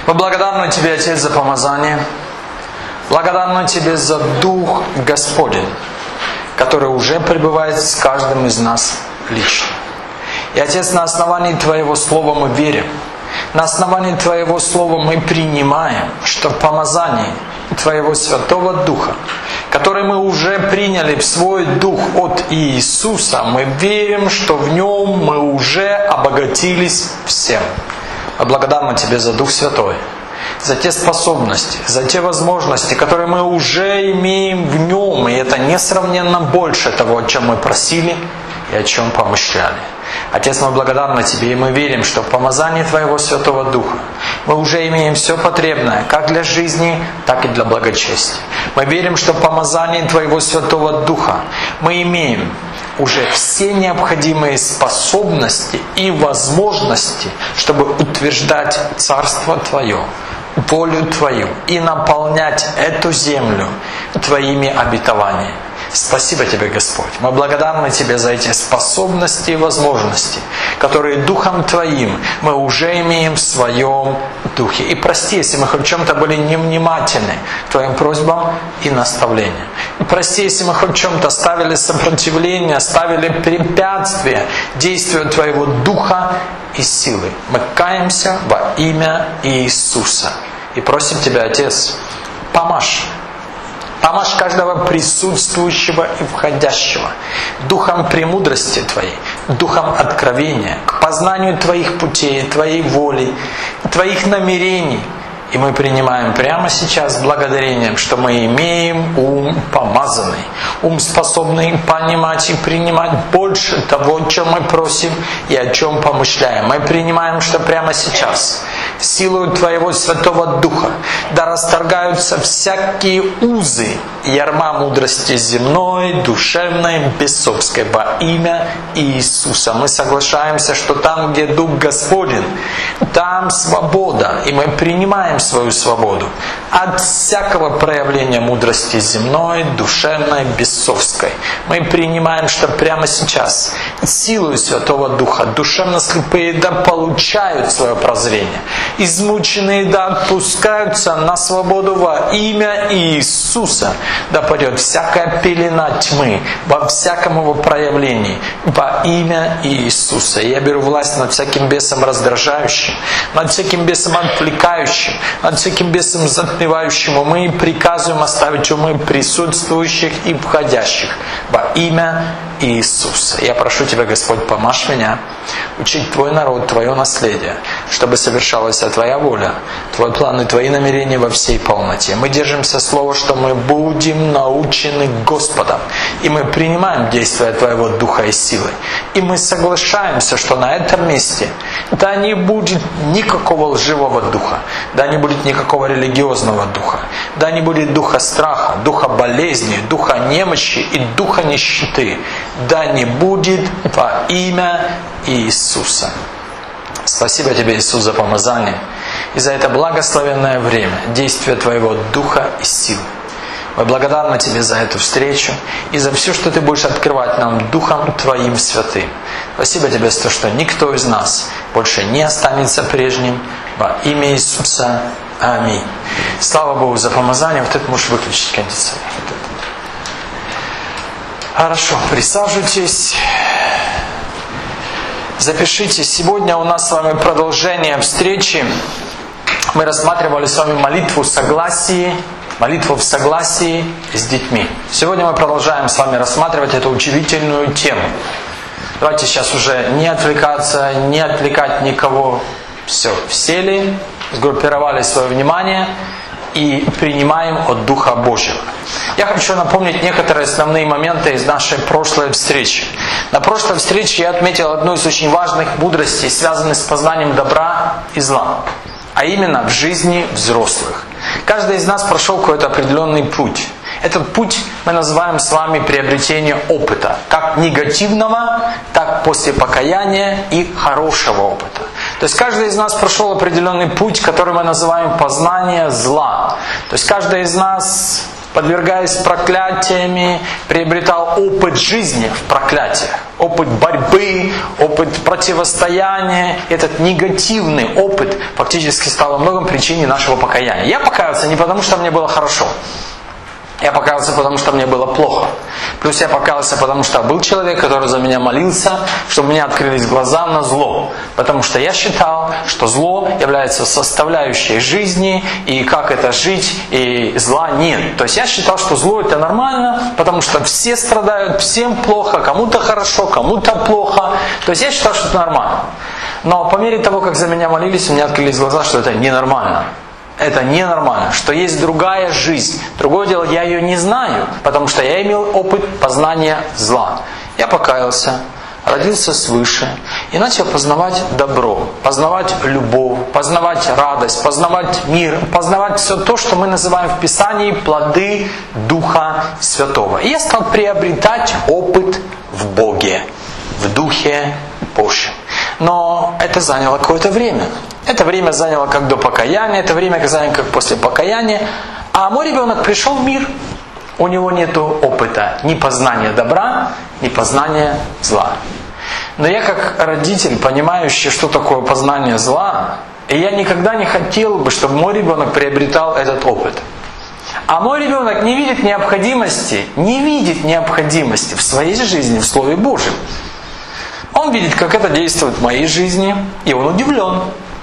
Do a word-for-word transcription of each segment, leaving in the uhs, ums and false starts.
Мы благодарны Тебе, Отец, за помазание. Благодарны Тебе за Дух Господень, который уже пребывает с каждым из нас лично. И, Отец, на основании Твоего Слова мы верим. На основании Твоего Слова мы принимаем, что помазание Твоего Святого Духа, который мы уже приняли в свой Дух от Иисуса, мы верим, что в Нем мы уже обогатились всем. Мы благодарны Тебе за Дух Святой, за те способности, за те возможности, которые мы уже имеем в Нем, и это несравненно больше того, о чем мы просили и о чем помышляли. Отец, мы благодарны Тебе, и мы верим, что в помазании Твоего Святого Духа мы уже имеем все потребное, как для жизни, так и для благочестия. Мы верим, что в помазании Твоего Святого Духа мы имеем уже все необходимые способности и возможности, чтобы утверждать Царство Твое, волю Твою и наполнять эту землю Твоими обетованиями. Спасибо Тебе, Господь. Мы благодарны Тебе за эти способности и возможности, которые Духом Твоим мы уже имеем в Своем Духе. И прости, если мы хоть в чем-то были невнимательны к Твоим просьбам и наставлениям. И прости, если мы хоть в чем-то ставили сопротивление, ставили препятствия действию Твоего Духа и силы. Мы каемся во имя Иисуса. И просим Тебя, Отец, помажь. Помажь каждого присутствующего и входящего духом премудрости Твоей, духом откровения, к познанию Твоих путей, Твоей воли, Твоих намерений. И мы принимаем прямо сейчас благодарением, что мы имеем ум помазанный, ум способный понимать и принимать больше того, о чем мы просим и о чем помышляем. Мы принимаем, что прямо сейчас силою Твоего Святого Духа да расторгаются всякие узы ярма мудрости земной, душевной, бесовской во имя Иисуса. Мы соглашаемся, что там, где Дух Господень, там свобода, и мы принимаем свою свободу от всякого проявления мудрости земной, душевной, бесовской. Мы принимаем, что прямо сейчас силою Святого Духа душевно слепые да получают свое прозрение, измученные да отпускаются на свободу во имя Иисуса. Да падет всякая пелена тьмы во всяком его проявлении во имя Иисуса. Я беру власть над всяким бесом раздражающим, над всяким бесом отвлекающим, над всяким бесом затмевающим умы, и приказываем оставить умы присутствующих и входящих во имя Иисуса. Я прошу Тебя, Господь, помажь меня учить Твой народ, Твое наследие, чтобы совершалась Твоя воля, Твой план и Твои намерения во всей полноте. Мы держимся слова, что мы будем научены Господом, и мы принимаем действия Твоего Духа и силы. И мы соглашаемся, что на этом месте да не будет никакого лживого духа, да не будет никакого религиозного духа, да не будет духа страха, духа болезни, духа немощи и духа нищеты. Да не будет во имя Иисуса. Спасибо Тебе, Иисус, за помазание и за это благословенное время действия Твоего Духа и силы. Мы благодарны Тебе за эту встречу и за все, что Ты будешь открывать нам Духом Твоим Святым. Спасибо Тебе за то, что никто из нас больше не останется прежним. Во имя Иисуса. Аминь. Слава Богу за помазание. Вот это можешь выключить кондиционер. Хорошо, присаживайтесь. Запишите. Сегодня у нас с вами продолжение встречи. Мы рассматривали с вами молитву в согласии, молитву в согласии с детьми. Сегодня мы продолжаем с вами рассматривать эту удивительную тему. Давайте сейчас уже не отвлекаться, не отвлекать никого. Все, сели, сгруппировали свое внимание и принимаем от Духа Божьего. Я хочу напомнить некоторые основные моменты из нашей прошлой встречи. На прошлой встрече я отметил одну из очень важных мудростей, связанных с познанием добра и зла, а именно в жизни взрослых. Каждый из нас прошел какой-то определенный путь. Этот путь мы называем с вами приобретение опыта, как негативного, так после покаяния и хорошего опыта. То есть каждый из нас прошел определенный путь, который мы называем познание зла. То есть каждый из нас подвергаясь проклятиями, приобретал опыт жизни в проклятиях, опыт борьбы, опыт противостояния. Этот негативный опыт фактически стал во многом причиной нашего покаяния. Я покаялся не потому, что мне было хорошо. Я покаялся, потому что мне было плохо. Плюс я покаялся, потому что был человек, который за меня молился, чтобы мне открылись глаза на зло. Потому что я считал, что зло является составляющей жизни, и как это жить, и зла нет. То есть я считал, что зло это нормально, потому что все страдают, всем плохо, кому-то хорошо, кому-то плохо. То есть я считал, что это нормально. Но по мере того, как за меня молились, у меня открылись глаза, что это ненормально. Это ненормально, что есть другая жизнь. Другое дело, я ее не знаю, потому что я имел опыт познания зла. Я покаялся, родился свыше и начал познавать добро, познавать любовь, познавать радость, познавать мир, познавать все то, что мы называем в Писании плоды Духа Святого. И я стал приобретать опыт в Боге, в Духе Божьем. Но это заняло какое-то время. Это время заняло как до покаяния, это время заняло как после покаяния. А мой ребенок пришел в мир. У него нет опыта ни познания добра, ни познания зла. Но я как родитель, понимающий, что такое познание зла, и я никогда не хотел бы, чтобы мой ребенок приобретал этот опыт. А мой ребенок не видит необходимости, не видит необходимости в своей жизни, в Слове Божьем. Он видит, как это действует в моей жизни, и он удивлен.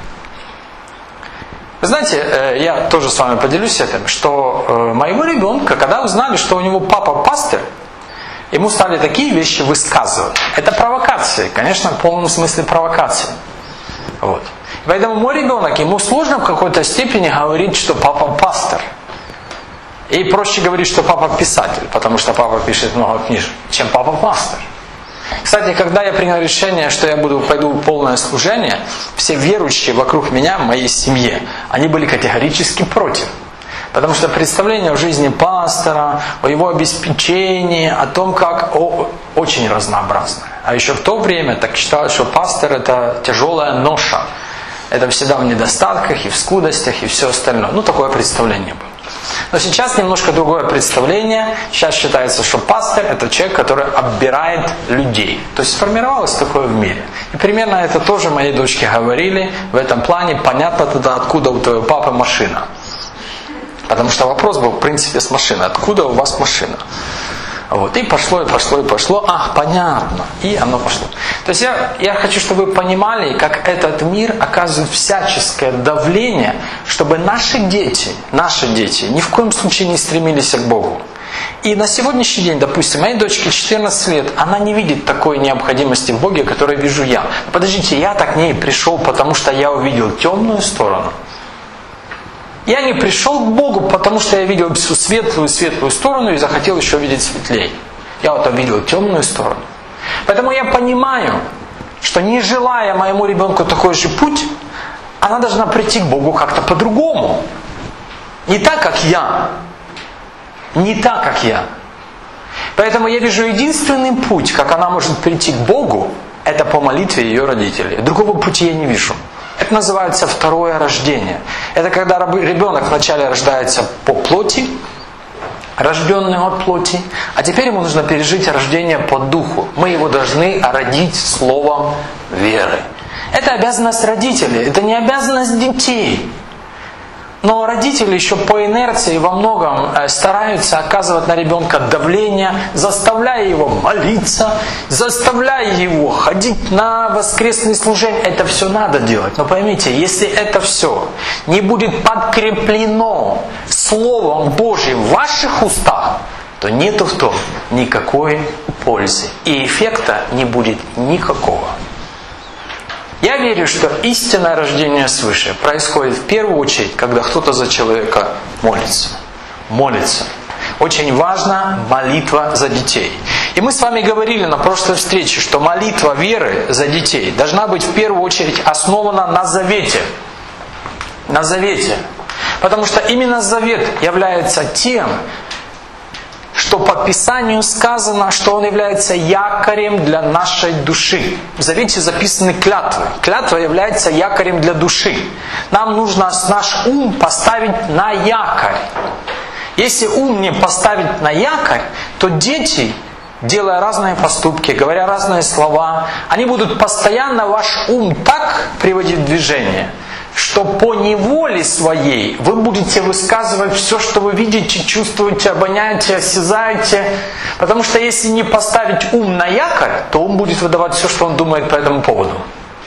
Вы знаете, я тоже с вами поделюсь этим, что моего ребенка, когда узнали, что у него папа пастырь, ему стали такие вещи высказывать. Это провокации, конечно, в полном смысле провокации. Вот. Поэтому мой ребенок, ему сложно в какой-то степени говорить, что папа пастырь. И проще говорить, что папа писатель, потому что папа пишет много книжек, чем папа пастырь. Кстати, когда я принял решение, что я буду, пойду в полное служение, все верующие вокруг меня, в моей семье, они были категорически против. Потому что представление о жизни пастора, о его обеспечении, о том, как о, очень разнообразное. А еще в то время так считалось, что пастор это тяжелая ноша. Это всегда в недостатках и в скудостях и все остальное. Ну, такое представление было. Но сейчас немножко другое представление. Сейчас считается, что пастор это человек, который оббирает людей. То есть сформировалось такое в мире. И примерно это тоже моей дочке говорили. В этом плане понятно тогда, откуда у твоего папы машина. Потому что вопрос был в принципе с машиной. Откуда у вас машина? Вот. И пошло, и пошло, и пошло. Ах, понятно. И оно пошло. То есть я, я хочу, чтобы вы понимали, как этот мир оказывает всяческое давление, чтобы наши дети, наши дети ни в коем случае не стремились к Богу. И на сегодняшний день, допустим, моей дочке четырнадцать лет, она не видит такой необходимости в Боге, которую вижу я. Подождите, я-то к ней пришел, потому что я увидел темную сторону. Я не пришел к Богу, потому что я видел всю светлую-светлую сторону и захотел еще видеть светлее. Я вот увидел темную сторону. Поэтому я понимаю, что не желая моему ребенку такой же путь, она должна прийти к Богу как-то по-другому. Не так, как я. Не так, как я. Поэтому я вижу единственный путь, как она может прийти к Богу, это по молитве ее родителей. Другого пути я не вижу. Это называется второе рождение. Это когда ребенок вначале рождается по плоти, рожденный от плоти, а теперь ему нужно пережить рождение по духу. Мы его должны родить словом веры. Это обязанность родителей, это не обязанность детей. Но родители еще по инерции во многом стараются оказывать на ребенка давление, заставляя его молиться, заставляя его ходить на воскресные служения. Это все надо делать. Но поймите, если это все не будет подкреплено Словом Божьим в ваших устах, то нету в том никакой пользы. И эффекта не будет никакого. Я верю, что истинное рождение свыше происходит в первую очередь, когда кто-то за человека молится. Молится. Очень важна молитва за детей. И мы с вами говорили на прошлой встрече, что молитва веры за детей должна быть в первую очередь основана на завете. На завете. Потому что именно завет является тем, что по Писанию сказано, что он является якорем для нашей души. В Завете записаны клятвы. Клятва является якорем для души. Нам нужно наш ум поставить на якорь. Если ум не поставить на якорь, то дети, делая разные поступки, говоря разные слова, они будут постоянно ваш ум так приводить в движение, что по неволе своей вы будете высказывать все, что вы видите, чувствуете, обоняете, осязаете. Потому что если не поставить ум на якорь, то ум будет выдавать все, что он думает по этому поводу.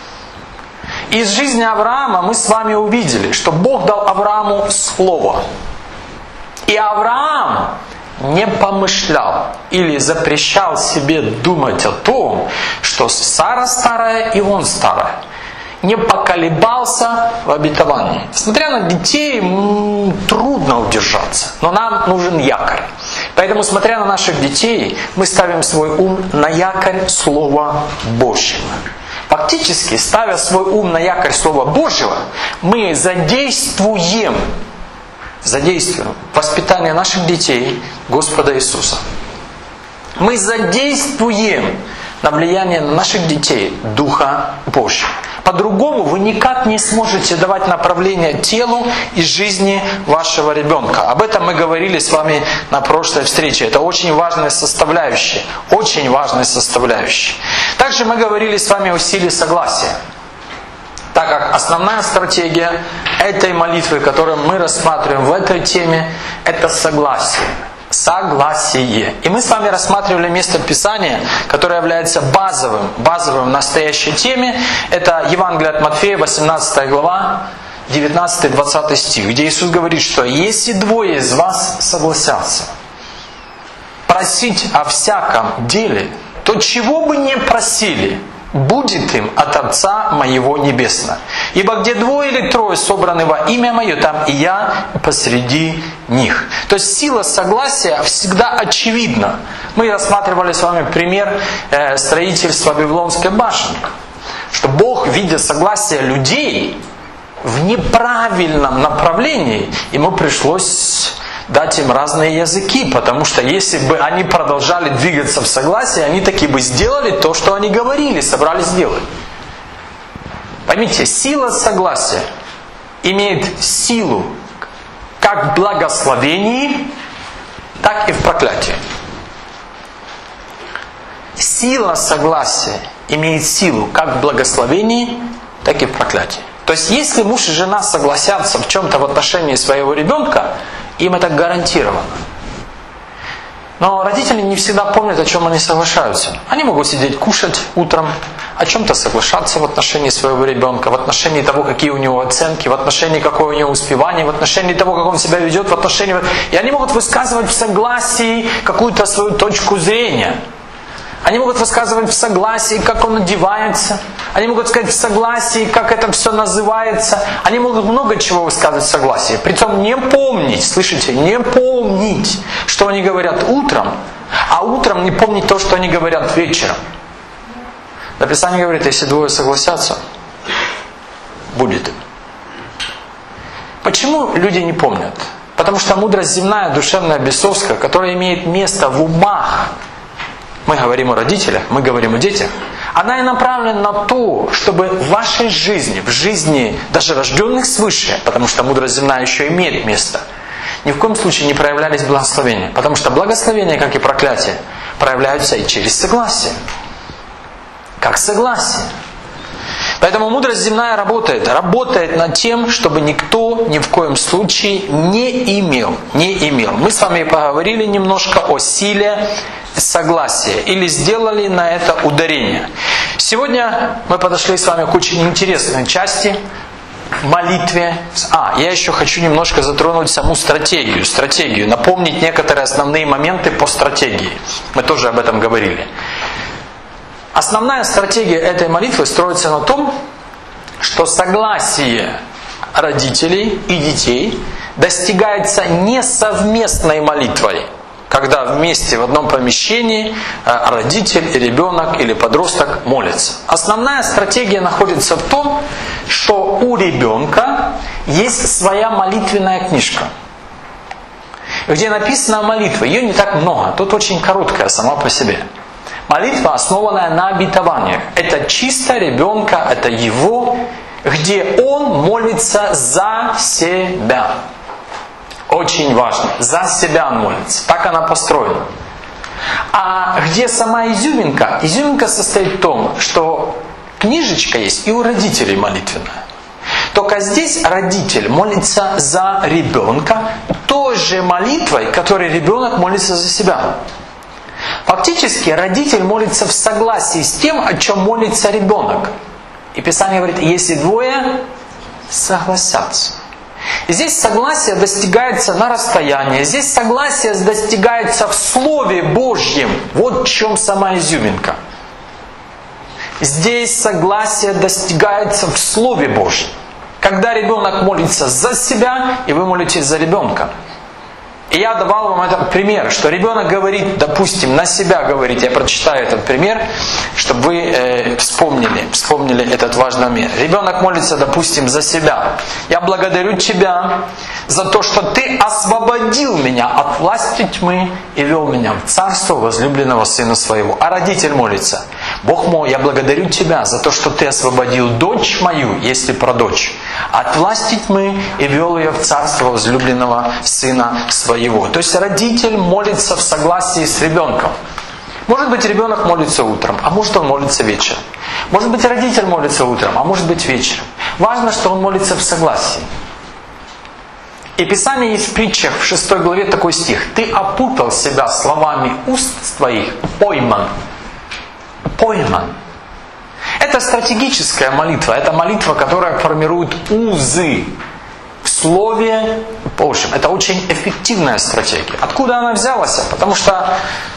Из жизни Авраама мы с вами увидели, что Бог дал Аврааму слово. И Авраам не помышлял или запрещал себе думать о том, что Сара старая и он старый. Не поколебался в обетовании. Смотря на детей, трудно удержаться, но нам нужен якорь. Поэтому, смотря на наших детей, мы ставим свой ум на якорь Слова Божьего. Фактически, ставя свой ум на якорь Слова Божьего, мы задействуем, задействуем воспитание наших детей Господа Иисуса. Мы задействуем на влияние на наших детей Духа Божьего. По-другому вы никак не сможете давать направление телу и жизни вашего ребенка. Об этом мы говорили с вами на прошлой встрече. Это очень важная составляющая. Очень важная составляющая. Также мы говорили с вами о силе согласия. Так как основная стратегия этой молитвы, которую мы рассматриваем в этой теме, это согласие. Согласие. И мы с вами рассматривали место Писания, которое является базовым, базовым в настоящей теме. Это Евангелие от Матфея, восемнадцатая глава, девятнадцатый-двадцатый стих, где Иисус говорит, что если двое из вас согласятся просить о всяком деле, то чего бы ни просили, будет им от Отца Моего Небесного. Ибо где двое или трое собраны во имя Мое, там и я посреди них. То есть сила согласия всегда очевидна. Мы рассматривали с вами пример строительства Вавилонской башни. Что Бог, видя согласие людей в неправильном направлении, Ему пришлось дать им разные языки, потому что если бы они продолжали двигаться в согласии, они таки бы сделали то, что они говорили, собрались сделать. Поймите, сила согласия имеет силу как в благословении, так и в проклятии. Сила согласия имеет силу как в благословении, так и в проклятии. То есть, если муж и жена согласятся в чем-то в отношении своего ребенка, им это гарантировано. Но родители не всегда помнят, о чем они соглашаются. Они могут сидеть кушать утром, о чем-то соглашаться в отношении своего ребенка, в отношении того, какие у него оценки, в отношении какое у него успевание, в отношении того, как он себя ведет, в отношении... И они могут высказывать в согласии какую-то свою точку зрения. Они могут высказывать в согласии, как он одевается. Они могут сказать в согласии, как это все называется. Они могут много чего высказывать в согласии. Притом не помнить, слышите, не помнить, что они говорят утром, а утром не помнить то, что они говорят вечером. Написание говорит, если двое согласятся, будет им. Почему люди не помнят? Потому что мудрость земная, душевная, бесовская, которая имеет место в умах, мы говорим о родителях, мы говорим о детях, она и направлена на то, чтобы в вашей жизни, в жизни даже рожденных свыше, потому что мудрость земная еще имеет место, ни в коем случае не проявлялись благословения. Потому что благословения, как и проклятие, проявляются и через согласие. Как согласие. Поэтому мудрость земная работает. Работает над тем, чтобы никто ни в коем случае не имел. Не имел. Мы с вами поговорили немножко о силе согласия. Или сделали на это ударение. Сегодня мы подошли с вами к очень интересной части в молитве. А, я еще хочу немножко затронуть саму стратегию. Стратегию. Напомнить некоторые основные моменты по стратегии. Мы тоже об этом говорили. Основная стратегия этой молитвы строится на том, что согласие родителей и детей достигается не совместной молитвой, когда вместе в одном помещении родитель, ребенок или подросток молятся. Основная стратегия находится в том, что у ребенка есть своя молитвенная книжка, где написана молитва. Ее не так много, тут очень короткая сама по себе. Молитва, основанная на обетованиях. Это чисто ребенка, это его, где он молится за себя. Очень важно. За себя он молится. Так она построена. А где сама изюминка? Изюминка состоит в том, что книжечка есть и у родителей молитвенная. Только здесь родитель молится за ребенка той же молитвой, которой ребенок молится за себя. Фактически родитель молится в согласии с тем, о чем молится ребенок. И Писание говорит, если двое согласятся. И здесь согласие достигается на расстоянии. Здесь согласие достигается в Слове Божьем. Вот в чем сама изюминка. Здесь согласие достигается в Слове Божьем. Когда ребенок молится за себя, и вы молитесь за ребенка. И я давал вам этот пример, что ребенок говорит, допустим, на себя говорит, я прочитаю этот пример, чтобы вы э, вспомнили, вспомнили этот важный момент. Ребенок молится, допустим, за себя. Я благодарю Тебя за то, что Ты освободил меня от власти тьмы и вел меня в царство возлюбленного Сына Своего. А родитель молится, Бог мой, я благодарю Тебя за то, что Ты освободил дочь мою, если про дочь, от власти тьмы и вел ее в царство возлюбленного Сына Своего. То есть родитель молится в согласии с ребенком. Может быть, ребенок молится утром, а может он молится вечером. Может быть, родитель молится утром, а может быть вечером. Важно, что он молится в согласии. И Писание есть в притчах в шестой главе такой стих. Ты опутал себя словами уст твоих, пойман. Пойман. Это стратегическая молитва. Это молитва, которая формирует узы в Слове Божьем. Это очень эффективная стратегия. Откуда она взялась? Потому что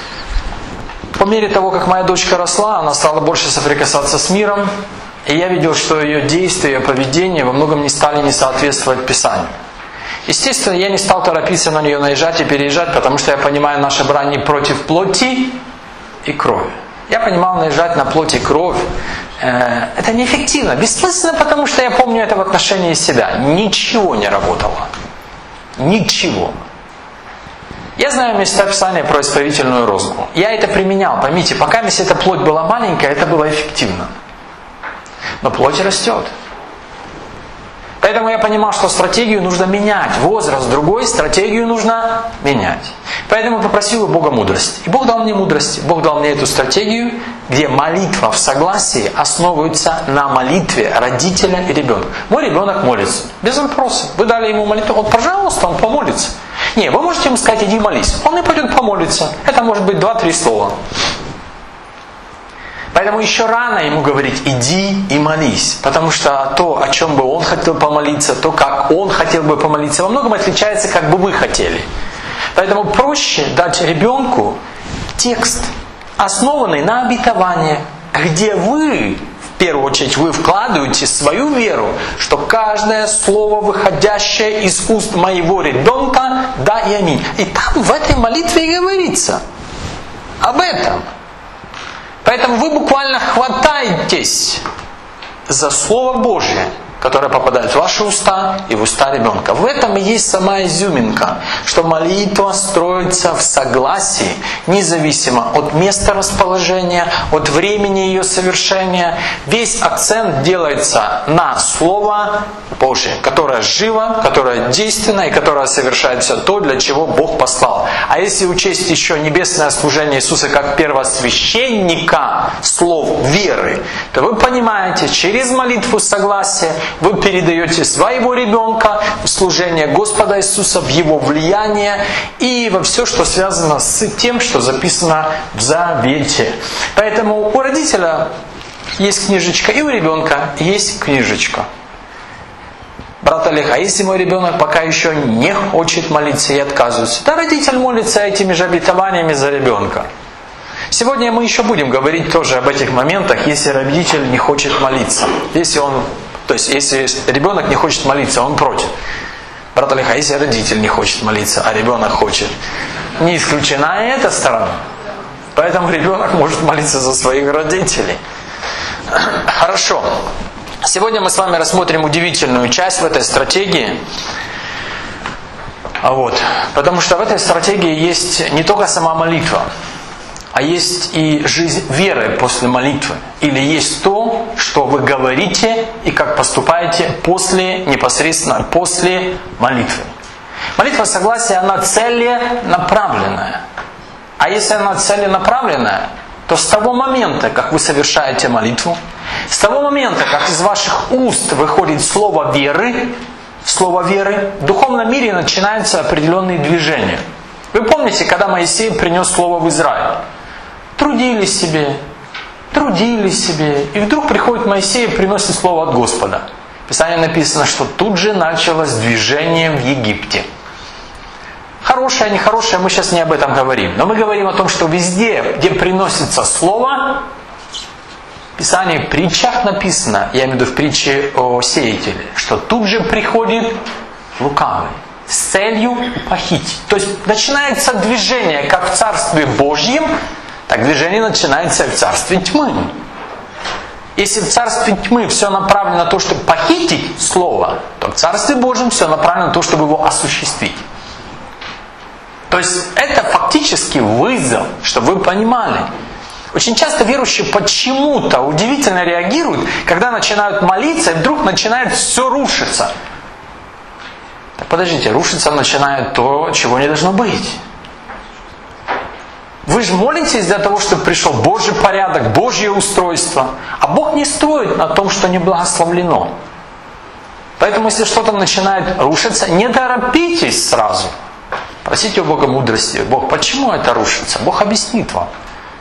по мере того, как моя дочка росла, она стала больше соприкасаться с миром. И я видел, что ее действия, ее поведение во многом не стали не соответствовать Писанию. Естественно, я не стал торопиться на нее наезжать и переезжать, потому что я понимаю, наша брань не против плоти и крови. Я понимал, наезжать на плоть и кровь э, это неэффективно, бессмысленно, потому что я помню это в отношении себя. Ничего не работало. Ничего. Я знаю места Писания про исправительную розгу. Я это применял. Поймите, пока если эта плоть была маленькая, это было эффективно. Но плоть растет. Поэтому я понимал, что стратегию нужно менять. Возраст другой, стратегию нужно менять. Поэтому попросил у Бога мудрости. И Бог дал мне мудрость. Бог дал мне эту стратегию, где молитва в согласии основывается на молитве родителя и ребенка. Мой ребенок молится. Без вопросов. Вы дали ему молитву. Вот, пожалуйста, он помолится. Не, вы можете ему сказать, иди молись. Он и пойдет помолиться. Это может быть два-три слова. Поэтому еще рано ему говорить, иди и молись. Потому что то, о чем бы он хотел помолиться, то, как он хотел бы помолиться, во многом отличается, как бы вы хотели. Поэтому проще дать ребенку текст, основанный на обетовании, где вы, в первую очередь, вы вкладываете свою веру, что каждое слово, выходящее из уст моего ребенка, да и аминь. И там в этой молитве и говорится об этом. Поэтому вы буквально хватаетесь за Слово Божие, которое попадает в ваши уста и в уста ребенка. В этом и есть сама изюминка, что молитва строится в согласии, независимо от места расположения, от времени ее совершения. Весь акцент делается на Слово Божие, которое живо, которое действенно и которое совершает все то, для чего Бог послал. А если учесть еще небесное служение Иисуса как первосвященника слов веры, то вы понимаете, через молитву согласия вы передаете своего ребенка в служение Господа Иисуса, в Его влияние и во все, что связано с тем, что записано в Завете. Поэтому у родителя есть книжечка, и у ребенка есть книжечка. Брат Олег, а если мой ребенок пока еще не хочет молиться и отказывается, то родитель молится этими же обетованиями за ребенка. Сегодня мы еще будем говорить тоже об этих моментах, если родитель не хочет молиться. Если он, то есть, если ребенок не хочет молиться, он против. Брат Олег, а если родитель не хочет молиться, а ребенок хочет? Не исключена и эта сторона. Поэтому ребенок может молиться за своих родителей. Хорошо. Сегодня мы с вами рассмотрим удивительную часть в этой стратегии. Вот. Потому что в этой стратегии есть не только сама молитва, а есть и жизнь веры после молитвы. Или есть то, что вы говорите и как поступаете после, непосредственно после молитвы. Молитва согласия, она целенаправленная. А если она целенаправленная, то с того момента, как вы совершаете молитву, с того момента, как из ваших уст выходит слово веры, слово веры, в духовном мире начинаются определенные движения. Вы помните, когда Моисей принес слово в Израиль? Трудились себе, трудились себе, и вдруг приходит Моисей и приносит слово от Господа. В Писании написано, что тут же началось движение в Египте. Хорошее, нехорошее, мы сейчас не об этом говорим. Но мы говорим о том, что везде, где приносится слово, в Писании, в притчах написано, я имею в виду в притче о сеятеле, что тут же приходит лукавый с целью похитить. То есть начинается движение как в Царстве Божьем, так движение начинается и в Царстве Тьмы. Если в Царстве Тьмы все направлено на то, чтобы похитить Слово, то в Царстве Божьем все направлено на то, чтобы его осуществить. То есть это фактически вызов, чтобы вы понимали. Очень часто верующие почему-то удивительно реагируют, когда начинают молиться, и вдруг начинает все рушиться. Так подождите, рушиться начинает то, чего не должно быть. Вы же молитесь для того, чтобы пришел Божий порядок, Божье устройство. А Бог не строит на том, что не благословлено. Поэтому, если что-то начинает рушиться, не торопитесь сразу. Просите у Бога мудрости. Бог, почему это рушится? Бог объяснит вам.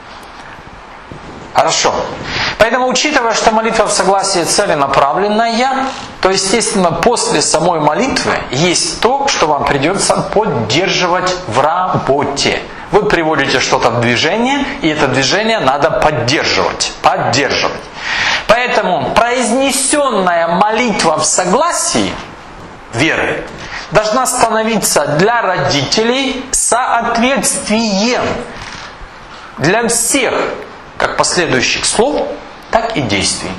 Хорошо. Поэтому, учитывая, что молитва в согласии целенаправленная, то, естественно, после самой молитвы есть то, что вам придется поддерживать в работе. Вы приводите что-то в движение, и это движение надо поддерживать. Поддерживать. Поэтому произнесенная молитва в согласии веры должна становиться для родителей соответствием для всех, как последующих слов, так и действий.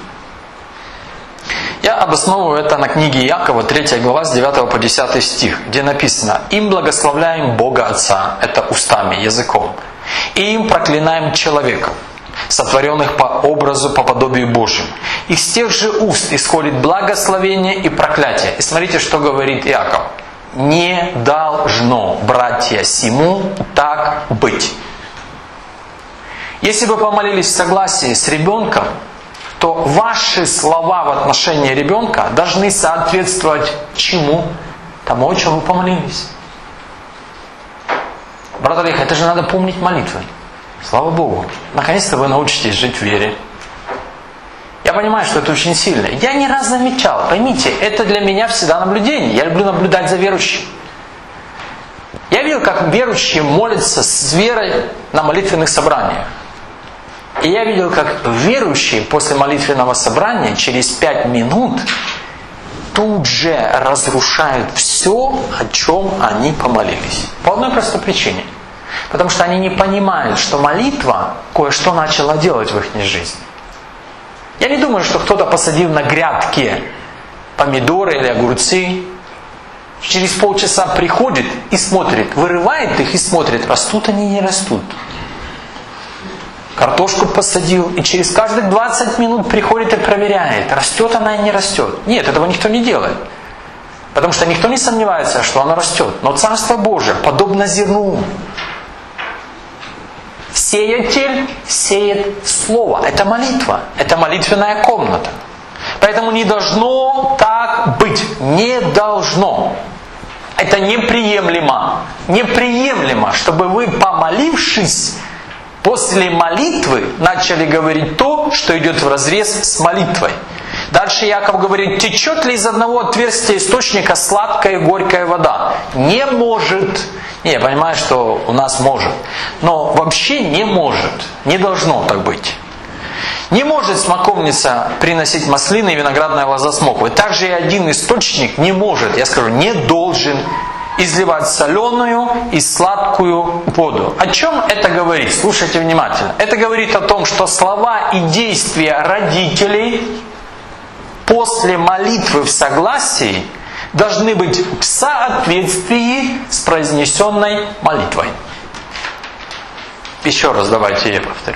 Я обосновываю это на книге Иакова, третья глава, с девятого по десятый стих, где написано: «Им благословляем Бога Отца», это устами, языком, «и им проклинаем человеков, сотворенных по образу, по подобию Божьему. Из тех же уст исходит благословение и проклятие». И смотрите, что говорит Иаков. «Не должно, братья, сему так быть». Если вы помолились в согласии с ребенком, то ваши слова в отношении ребенка должны соответствовать чему? Тому, о чем вы помолились. Брат Олег, это же надо помнить молитвы. Слава Богу. Наконец-то вы научитесь жить в вере. Я понимаю, что это очень сильно. Я не раз замечал, поймите, это для меня всегда наблюдение. Я люблю наблюдать за верующим. Я видел, как верующие молятся с верой на молитвенных собраниях. И я видел, как верующие после молитвенного собрания через пять минут тут же разрушают все, о чем они помолились. По одной простой причине. Потому что они не понимают, что молитва кое-что начала делать в их жизни. Я не думаю, что кто-то посадил на грядке помидоры или огурцы, через полчаса приходит и смотрит, вырывает их и смотрит, растут они или не растут. Картошку посадил, и через каждые двадцать минут приходит и проверяет, растет она или не растет. Нет, этого никто не делает. Потому что никто не сомневается, что она растет. Но Царство Божие подобно зерну. Сеятель сеет слово. Это молитва. Это молитвенная комната. Поэтому не должно так быть. Не должно. Это неприемлемо. Неприемлемо, чтобы вы, помолившись, после молитвы начали говорить то, что идет вразрез с молитвой. Дальше Иаков говорит: течет ли из одного отверстия источника сладкая и горькая вода? Не может. Не, я понимаю, что у нас может. Но вообще не может. Не должно так быть. Не может смоковница приносить маслины и виноградная лоза смоквы. Также и один источник не может, я скажу, не должен изливать соленую и сладкую воду. О чем это говорит? Слушайте внимательно. Это говорит о том, что слова и действия родителей после молитвы в согласии должны быть в соответствии с произнесенной молитвой. Еще раз давайте я повторю.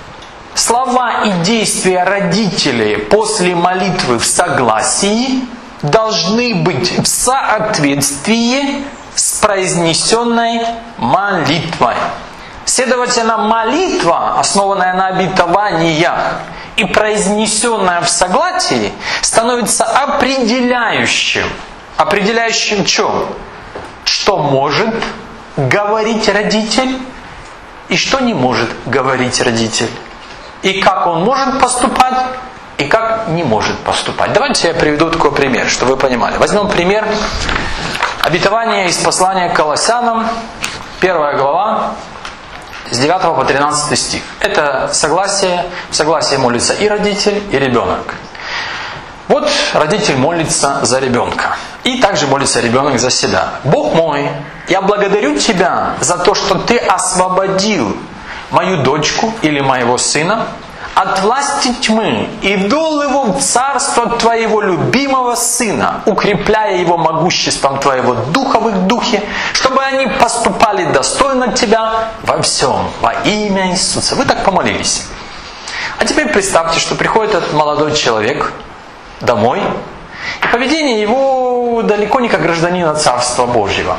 Слова и действия родителей после молитвы в согласии должны быть в соответствии с произнесенной молитвой. Следовательно, молитва, основанная на обетованиях и произнесенная в согласии, становится определяющим. Определяющим в чем? Что может говорить родитель и что не может говорить родитель. И как он может поступать, и как не может поступать. Давайте я приведу такой пример, чтобы вы понимали. Возьмем пример обетования из послания к Колоссянам, первая глава, с девятого по тринадцатый стих. Это согласие, в согласии молится и родитель, и ребенок. Вот родитель молится за ребенка. И также молится ребенок за себя. Бог мой, я благодарю Тебя за то, что Ты освободил мою дочку или моего сына от власти тьмы и ввел его в царство Твоего любимого Сына, укрепляя его могуществом Твоего Духа в их духе, чтобы они поступали достойно Тебя во всем, во имя Иисуса. Вы так помолились. А теперь представьте, что приходит этот молодой человек домой, и поведение его далеко не как гражданина Царства Божьего.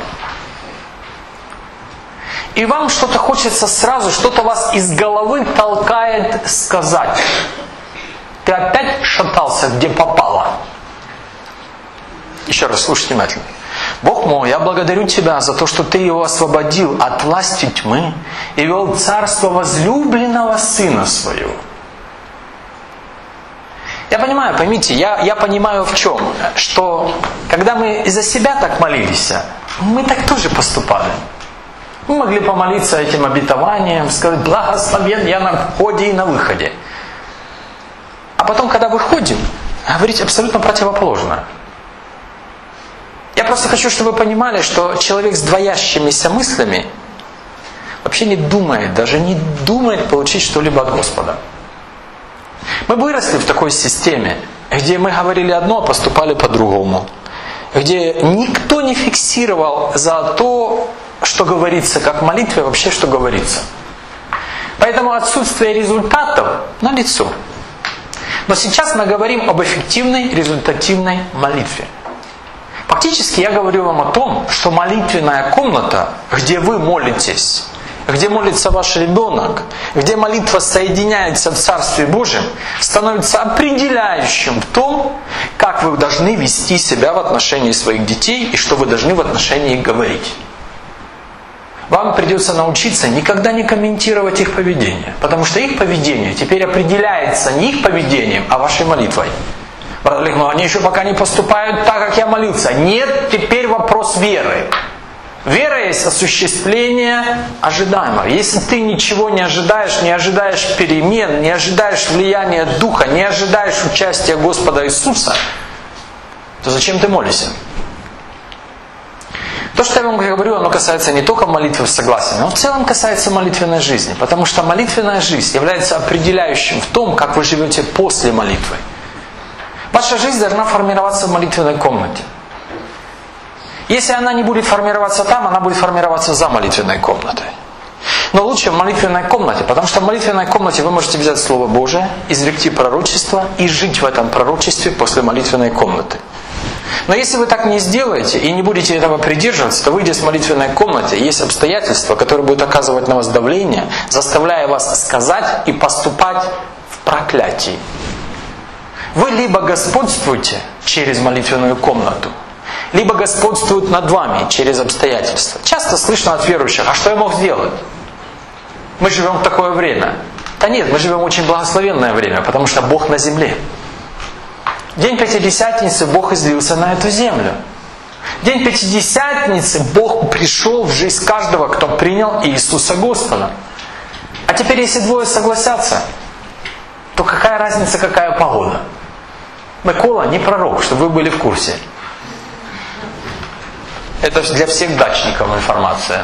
И вам что-то хочется сразу, что-то вас из головы толкает сказать. Ты опять шатался, где попало. Еще раз, слушайте внимательно. Бог мой, я благодарю Тебя за то, что Ты его освободил от власти тьмы и вел в царство возлюбленного Сына Своего. Я понимаю, поймите, я, я понимаю в чем, что когда мы из-за себя так молились, мы так тоже поступали. Мы могли помолиться этим обетованием, сказать, благословен я на входе и на выходе. А потом, когда выходим, говорить абсолютно противоположное. Я просто хочу, чтобы вы понимали, что человек с двоящимися мыслями вообще не думает, даже не думает получить что-либо от Господа. Мы выросли в такой системе, где мы говорили одно, а поступали по-другому. Где никто не фиксировал за то, что говорится, как в молитве, вообще что говорится. Поэтому отсутствие результатов налицо. Но сейчас мы говорим об эффективной, результативной молитве. Фактически я говорю вам о том, что молитвенная комната, где вы молитесь, где молится ваш ребенок, где молитва соединяется в Царстве Божьем, становится определяющим в том, как вы должны вести себя в отношении своих детей и что вы должны в отношении их говорить. Вам придется научиться никогда не комментировать их поведение, потому что их поведение теперь определяется не их поведением, а вашей молитвой. Брат Олег, но они еще пока не поступают так, как я молился. Нет, теперь вопрос веры. Вера есть осуществление ожидаемого. Если ты ничего не ожидаешь, не ожидаешь перемен, не ожидаешь влияния Духа, не ожидаешь участия Господа Иисуса, то зачем ты молишься? То, что я вам говорю, оно касается не только молитвы в согласии, но в целом касается молитвенной жизни. Потому что молитвенная жизнь является определяющим в том, как вы живете после молитвы. Ваша жизнь должна формироваться в молитвенной комнате. Если она не будет формироваться там, она будет формироваться за молитвенной комнатой. Но лучше в молитвенной комнате, потому что в молитвенной комнате вы можете взять Слово Божие, изректи пророчество и жить в этом пророчестве после молитвенной комнаты. Но если вы так не сделаете и не будете этого придерживаться, то выйдя с молитвенной комнаты, есть обстоятельства, которые будут оказывать на вас давление, заставляя вас сказать и поступать в проклятии. Вы либо господствуете через молитвенную комнату, либо господствуют над вами через обстоятельства. Часто слышно от верующих, а что я мог сделать? Мы живем в такое время. Да нет, мы живем в очень благословенное время, потому что Бог на земле. День Пятидесятницы Бог излился на эту землю. День Пятидесятницы Бог пришел в жизнь каждого, кто принял Иисуса Господа. А теперь, если двое согласятся, то какая разница, какая погода? Микола не пророк, чтобы вы были в курсе. Это для всех дачников информация.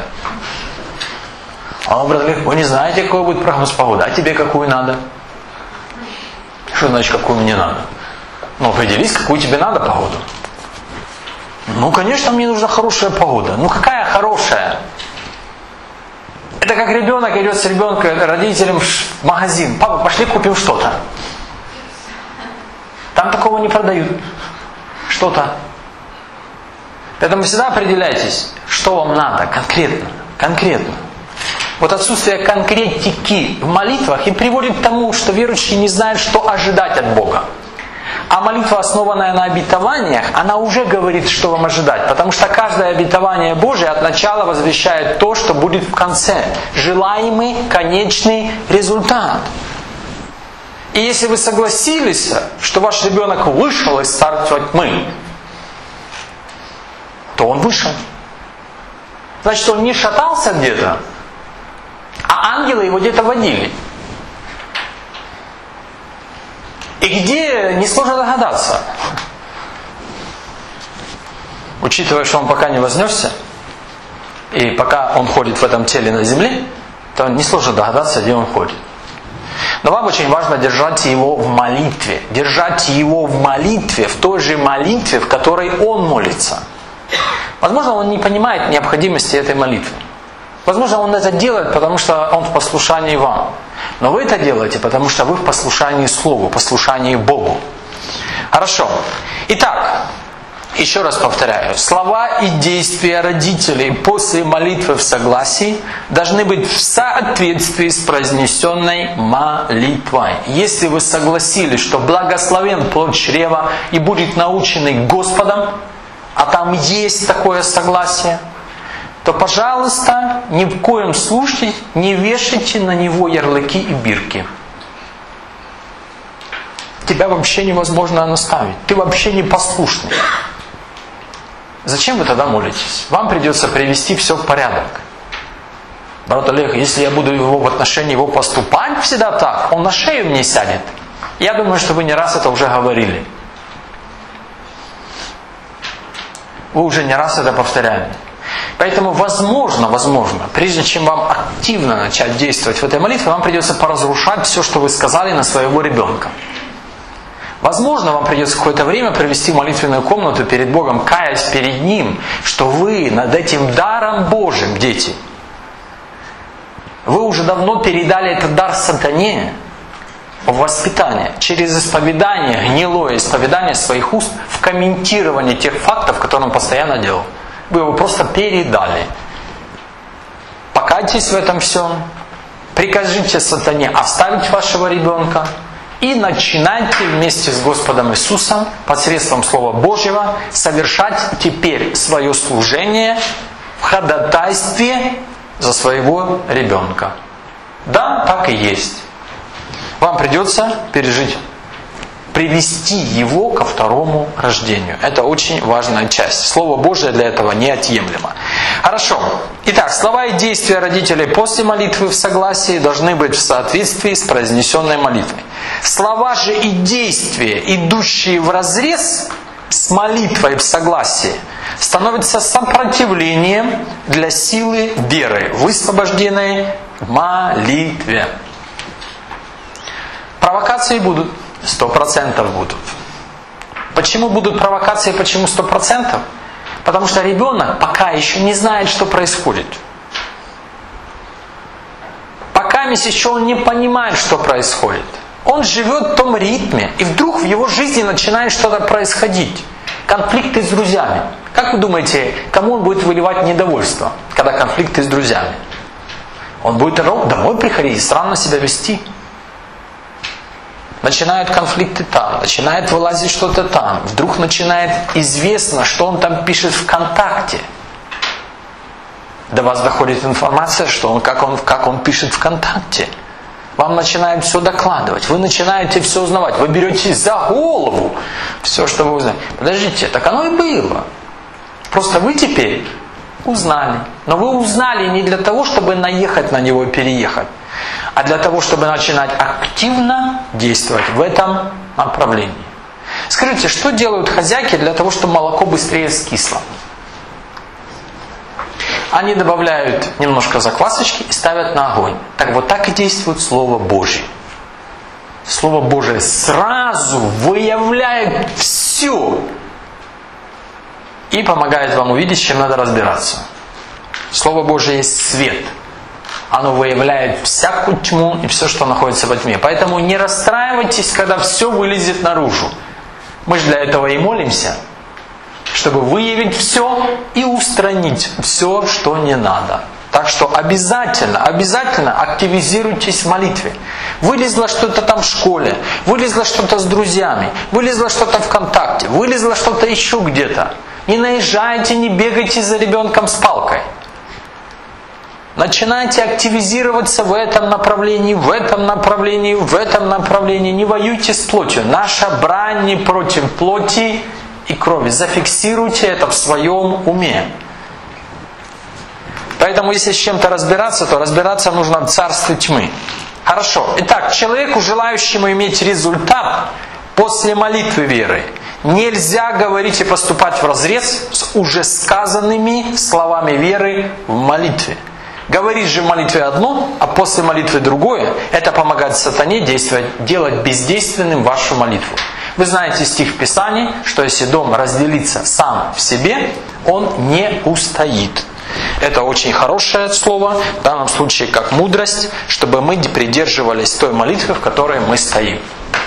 А, брат Олег, вы не знаете, какой будет прогноз погоды, а тебе какую надо? Что значит, какую мне надо? Ну, определись, какую тебе надо погоду. Ну, конечно, мне нужна хорошая погода. Ну, какая хорошая? Это как ребенок идет с ребенком, родителям в магазин. Папа, пошли купим что-то. Там такого не продают. Что что-то. Поэтому всегда определяйтесь, что вам надо конкретно. Конкретно. Вот отсутствие конкретики в молитвах и приводит к тому, что верующий не знает, что ожидать от Бога. А молитва, основанная на обетованиях, она уже говорит, что вам ожидать. Потому что каждое обетование Божие от начала возвещает то, что будет в конце. Желаемый конечный результат. И если вы согласились, что ваш ребенок вышел из царства тьмы, то он вышел. Значит, он не шатался где-то, а ангелы его где-то водили. И где, несложно догадаться. Учитывая, что он пока не вознесся, и пока он ходит в этом теле на земле, то несложно догадаться, где он ходит. Но вам очень важно держать его в молитве. Держать его в молитве, в той же молитве, в которой он молится. Возможно, он не понимает необходимости этой молитвы. Возможно, он это делает, потому что он в послушании вам. Но вы это делаете, потому что вы в послушании Слову, послушании Богу. Хорошо. Итак, еще раз повторяю. Слова и действия родителей после молитвы в согласии должны быть в соответствии с произнесенной молитвой. Если вы согласились, что благословен плод чрева и будет наученный Господом, а там есть такое согласие, то, пожалуйста, ни в коем случае не вешайте на него ярлыки и бирки. Тебя вообще невозможно наставить. Ты вообще непослушный. Зачем вы тогда молитесь? Вам придется привести все в порядок. Брат Олег, если я буду его в отношении его поступать всегда так, он на шею мне сядет. Я думаю, что вы не раз это уже говорили. Вы уже не раз это повторяли. Поэтому, возможно, возможно, прежде чем вам активно начать действовать в этой молитве, вам придется поразрушать все, что вы сказали на своего ребенка. Возможно, вам придется какое-то время провести молитвенную комнату перед Богом, каясь перед Ним, что вы над этим даром Божьим, дети, вы уже давно передали этот дар сатане в воспитание, через исповедание, гнилое исповедание своих уст, в комментирование тех фактов, которые он постоянно делал. Вы его просто передали. Покайтесь в этом всем, прикажите сатане оставить вашего ребенка и начинайте вместе с Господом Иисусом посредством Слова Божьего совершать теперь свое служение в ходатайстве за своего ребенка. Да, так и есть. Вам придется пережить, привести его ко второму рождению. Это очень важная часть. Слово Божие для этого неотъемлемо. Хорошо. Итак, слова и действия родителей после молитвы в согласии должны быть в соответствии с произнесенной молитвой. Слова же и действия, идущие вразрез с молитвой в согласии, становятся сопротивлением для силы веры, высвобожденной в молитве. Провокации будут. Сто процентов будут. Почему будут провокации, почему сто процентов? Потому что ребенок пока еще не знает, что происходит. Пока еще он не понимает, что происходит. Он живет в том ритме, и вдруг в его жизни начинает что-то происходить. Конфликты с друзьями. Как вы думаете, кому он будет выливать недовольство, когда конфликты с друзьями? Он будет домой приходить и странно себя вести. Начинают конфликты там, начинает вылазить что-то там. Вдруг начинает известно, что он там пишет ВКонтакте. До вас доходит информация, что он, как, он, как он пишет ВКонтакте. Вам начинают все докладывать. Вы начинаете все узнавать. Вы беретесь за голову все, что вы узнаете. Подождите, так оно и было. Просто вы теперь узнали. Но вы узнали не для того, чтобы наехать на него и переехать, а для того, чтобы начинать активно действовать в этом направлении. Скажите, что делают хозяйки для того, чтобы молоко быстрее скисло? Они добавляют немножко заквасочки и ставят на огонь. Так вот так и действует Слово Божье. Слово Божие сразу выявляет все и помогает вам увидеть, с чем надо разбираться. Слово Божие есть свет. Оно выявляет всякую тьму и все, что находится во тьме. Поэтому не расстраивайтесь, когда все вылезет наружу. Мы же для этого и молимся. чтобы выявить все и устранить все, что не надо. Так что обязательно, обязательно активизируйтесь в молитве. Вылезло что-то там в школе, вылезло что-то с друзьями, вылезло что-то ВКонтакте, вылезло что-то еще где-то. Не наезжайте, не бегайте за ребенком с палкой. Начинайте активизироваться в этом направлении, в этом направлении, в этом направлении. Не воюйте с плотью. Наша брань не против плоти и крови. Зафиксируйте это в своем уме. Поэтому, если с чем-то разбираться, то разбираться нужно в царстве тьмы. Хорошо. Итак, человеку, желающему иметь результат после молитвы веры, нельзя говорить и поступать вразрез с уже сказанными словами веры в молитве. Говорить же в молитве одно, а после молитвы другое, это помогает сатане действовать, делать бездейственным вашу молитву. Вы знаете стих в Писании, что если дом разделится сам в себе, он не устоит. Это очень хорошее слово, в данном случае как мудрость, чтобы мы придерживались той молитвы, в которой мы стоим.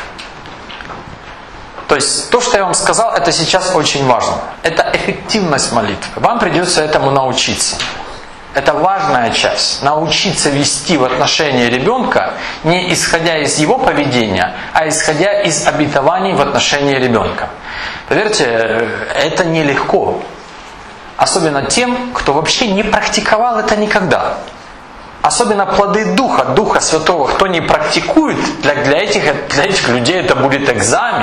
То есть то, что я вам сказал, это сейчас очень важно. Это эффективность молитвы. Вам придется этому научиться. Это важная часть. Научиться вести в отношении ребенка не исходя из его поведения, а исходя из обетований в отношении ребенка. Поверьте, это нелегко. Особенно тем, кто вообще не практиковал это никогда. Особенно плоды Духа, Духа Святого, кто не практикует, для, для, этих, для этих людей это будет экзамен.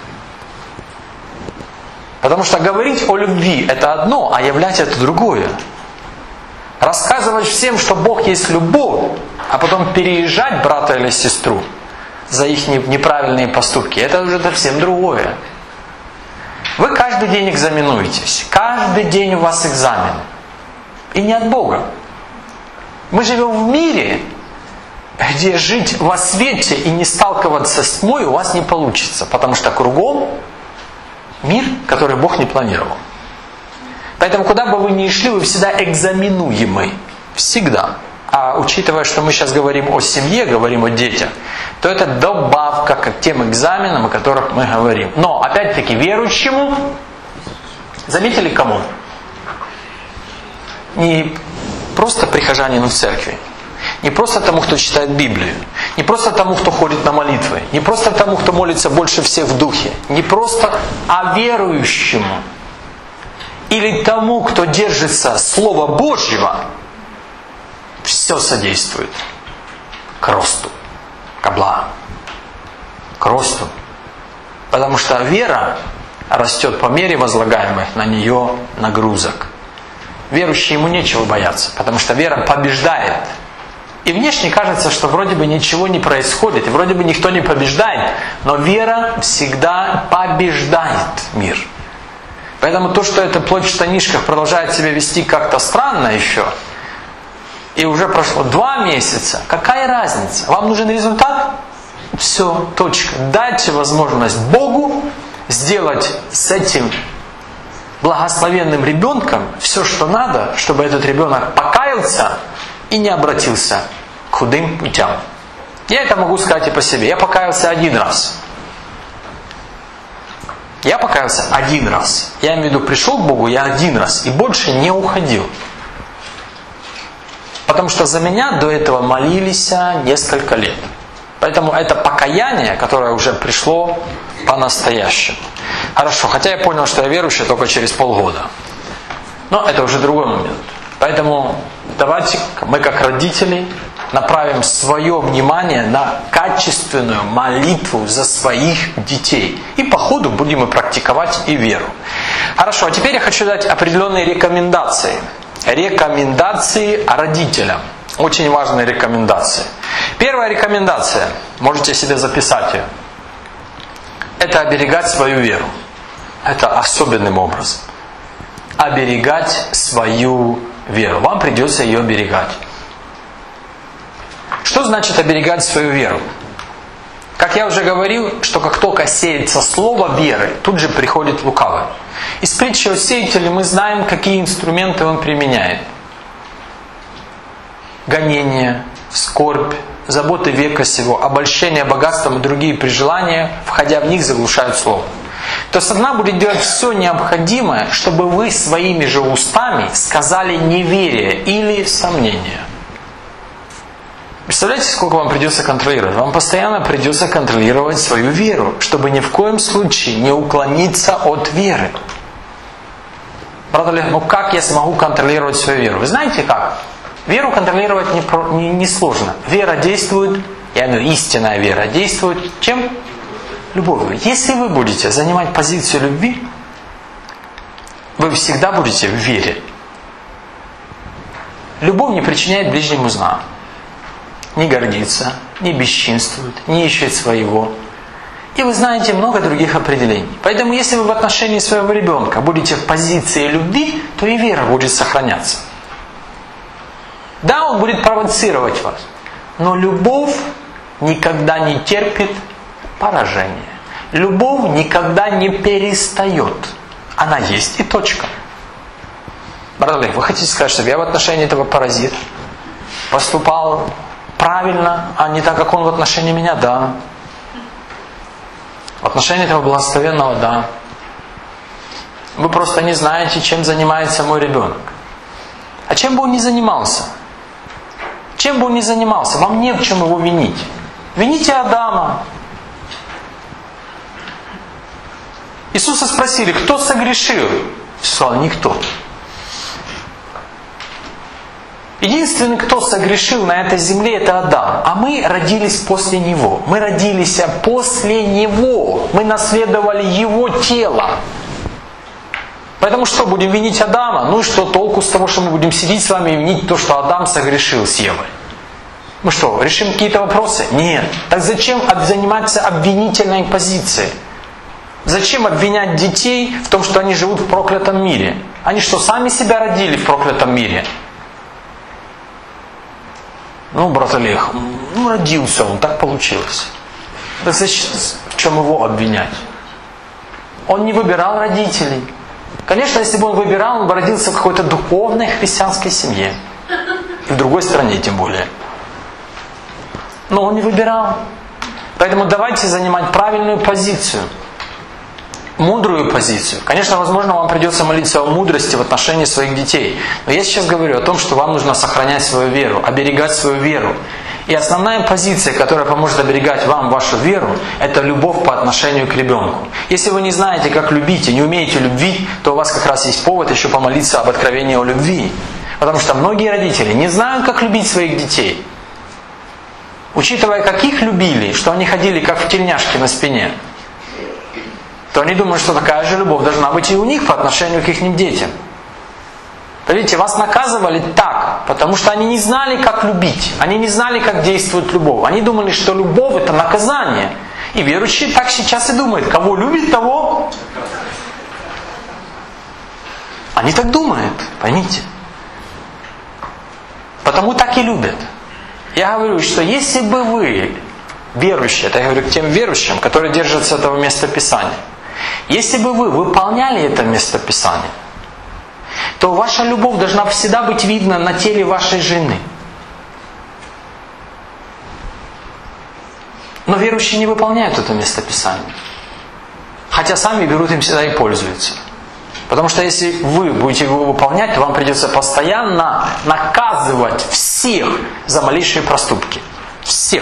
Потому что говорить о любви это одно, а являть это другое. Рассказывать всем, что Бог есть любовь, а потом переезжать брата или сестру за их неправильные поступки, это уже совсем другое. Вы каждый день экзаменуетесь. Каждый день у вас экзамен. И не от Бога. Мы живем в мире, где жить во свете и не сталкиваться с тьмой у вас не получится. Потому что кругом мир, который Бог не планировал. Поэтому куда бы вы ни шли, вы всегда экзаменуемы. Всегда. А учитывая, что мы сейчас говорим о семье, говорим о детях, то это добавка к тем экзаменам, о которых мы говорим. Но, опять-таки, верующему, заметили кому? Не просто прихожанину в церкви, не просто тому, кто читает Библию, не просто тому, кто ходит на молитвы, не просто тому, кто молится больше всех в духе, не просто, а верующему. Или тому, кто держится Слова Божьего, все содействует к росту, к благу, к росту. Потому что вера растет по мере возлагаемых на нее нагрузок. Верующий ему нечего бояться, потому что вера побеждает. И внешне кажется, что вроде бы ничего не происходит, и вроде бы никто не побеждает, но вера всегда побеждает мир. Поэтому то, что эта плоть в штанишках продолжает себя вести как-то странно еще, и уже прошло два месяца, какая разница? Вам нужен результат? Все, точка. Дайте возможность Богу сделать с этим благословенным ребенком все, что надо, чтобы этот ребенок покаялся и не обратился к худым путям. Я это могу сказать и по себе. Я покаялся один раз. Я покаялся один раз. Я имею в виду, пришел к Богу я один раз и больше не уходил. Потому что за меня до этого молились несколько лет. Поэтому это покаяние, которое уже пришло по-настоящему. Хорошо, хотя я понял, что я верующий только через полгода. Но это уже другой момент. Поэтому давайте мы как родители направим свое внимание на качественную молитву за своих детей. И по ходу будем и практиковать и веру. Хорошо, а теперь я хочу дать определенные рекомендации. Рекомендации родителям. Очень важные рекомендации. Первая рекомендация, можете себе записать ее. Это оберегать свою веру. Это особенным образом. Оберегать свою веру. Вам придется ее оберегать. Что значит оберегать свою веру? Как я уже говорил, что как только сеется слово веры, тут же приходит лукавый. Из притчи о сеятеле мы знаем, какие инструменты он применяет. Гонение, скорбь, заботы века сего, обольщение богатством и другие прижелания, входя в них, заглушают слово. то сатана будет делать все необходимое, чтобы вы своими же устами сказали неверие или сомнение. Представляете, сколько вам придется контролировать? Вам постоянно придется контролировать свою веру, чтобы ни в коем случае не уклониться от веры. Брат Олег, ну как я смогу контролировать свою веру? Вы знаете как? Веру контролировать не, не, не сложно. Вера действует, я имею в виду истинная вера, действует чем? Любовью. Если вы будете занимать позицию любви, вы всегда будете в вере. Любовь не причиняет ближнему зла. Не гордится, не бесчинствует, не ищет своего. И вы знаете много других определений. Поэтому если вы в отношении своего ребенка будете в позиции любви, то и вера будет сохраняться. Да, он будет провоцировать вас. Но любовь никогда не терпит поражения. Любовь никогда не перестает. Она есть и точка. Брат Олег, вы хотите сказать, что я в отношении этого паразита поступал правильно, а не так, как он в отношении меня? Да. В отношении этого благословенного? Да. Вы просто не знаете, чем занимается мой ребенок. А чем бы он ни занимался? Чем бы он ни занимался, вам не в чем его винить. Вините Адама. Иисуса спросили, кто согрешил? Иисус сказал, никто. Единственный, кто согрешил на этой земле, это Адам. А мы родились после него. Мы родились после него. Мы наследовали его тело. Поэтому что, будем винить Адама? Ну и что толку с того, что мы будем сидеть с вами и винить то, что Адам согрешил с Евой? Мы что, решим какие-то вопросы? Нет. Так зачем заниматься обвинительной позицией? Зачем обвинять детей в том, что они живут в проклятом мире? Они что, сами себя родили в проклятом мире? Ну, брат Олег, ну родился он, так получилось. Так зачем, в чем его обвинять? Он не выбирал родителей. Конечно, если бы он выбирал, он бы родился в какой-то духовной христианской семье. И в другой стране тем более. Но он не выбирал. Поэтому давайте занимать правильную позицию. Мудрую позицию. Конечно, возможно, вам придется молиться о мудрости в отношении своих детей. Но я сейчас говорю о том, что вам нужно сохранять свою веру, оберегать свою веру. И основная позиция, которая поможет оберегать вам вашу веру, это любовь по отношению к ребенку. Если вы не знаете, как любить и не умеете любви, то у вас как раз есть повод еще помолиться об откровении о любви. Потому что многие родители не знают, как любить своих детей. Учитывая, как их любили, что они ходили как в тельняшке на спине, то они думают, что такая же любовь должна быть и у них по отношению к их детям. Видите, вас наказывали так, потому что они не знали, как любить. Они не знали, как действует любовь. Они думали, что любовь – это наказание. И верующие так сейчас и думают. Кого любит, того... Они так думают, поймите. Потому так и любят. Я говорю, что если бы вы, верующие, это я говорю к тем верующим, которые держатся этого места Писания, если бы вы выполняли это место Писания, то ваша любовь должна всегда быть видна на теле вашей жены. Но верующие не выполняют это место Писания. Хотя сами берут им всегда и пользуются. Потому что если вы будете его выполнять, то вам придется постоянно наказывать всех за малейшие проступки. Всех.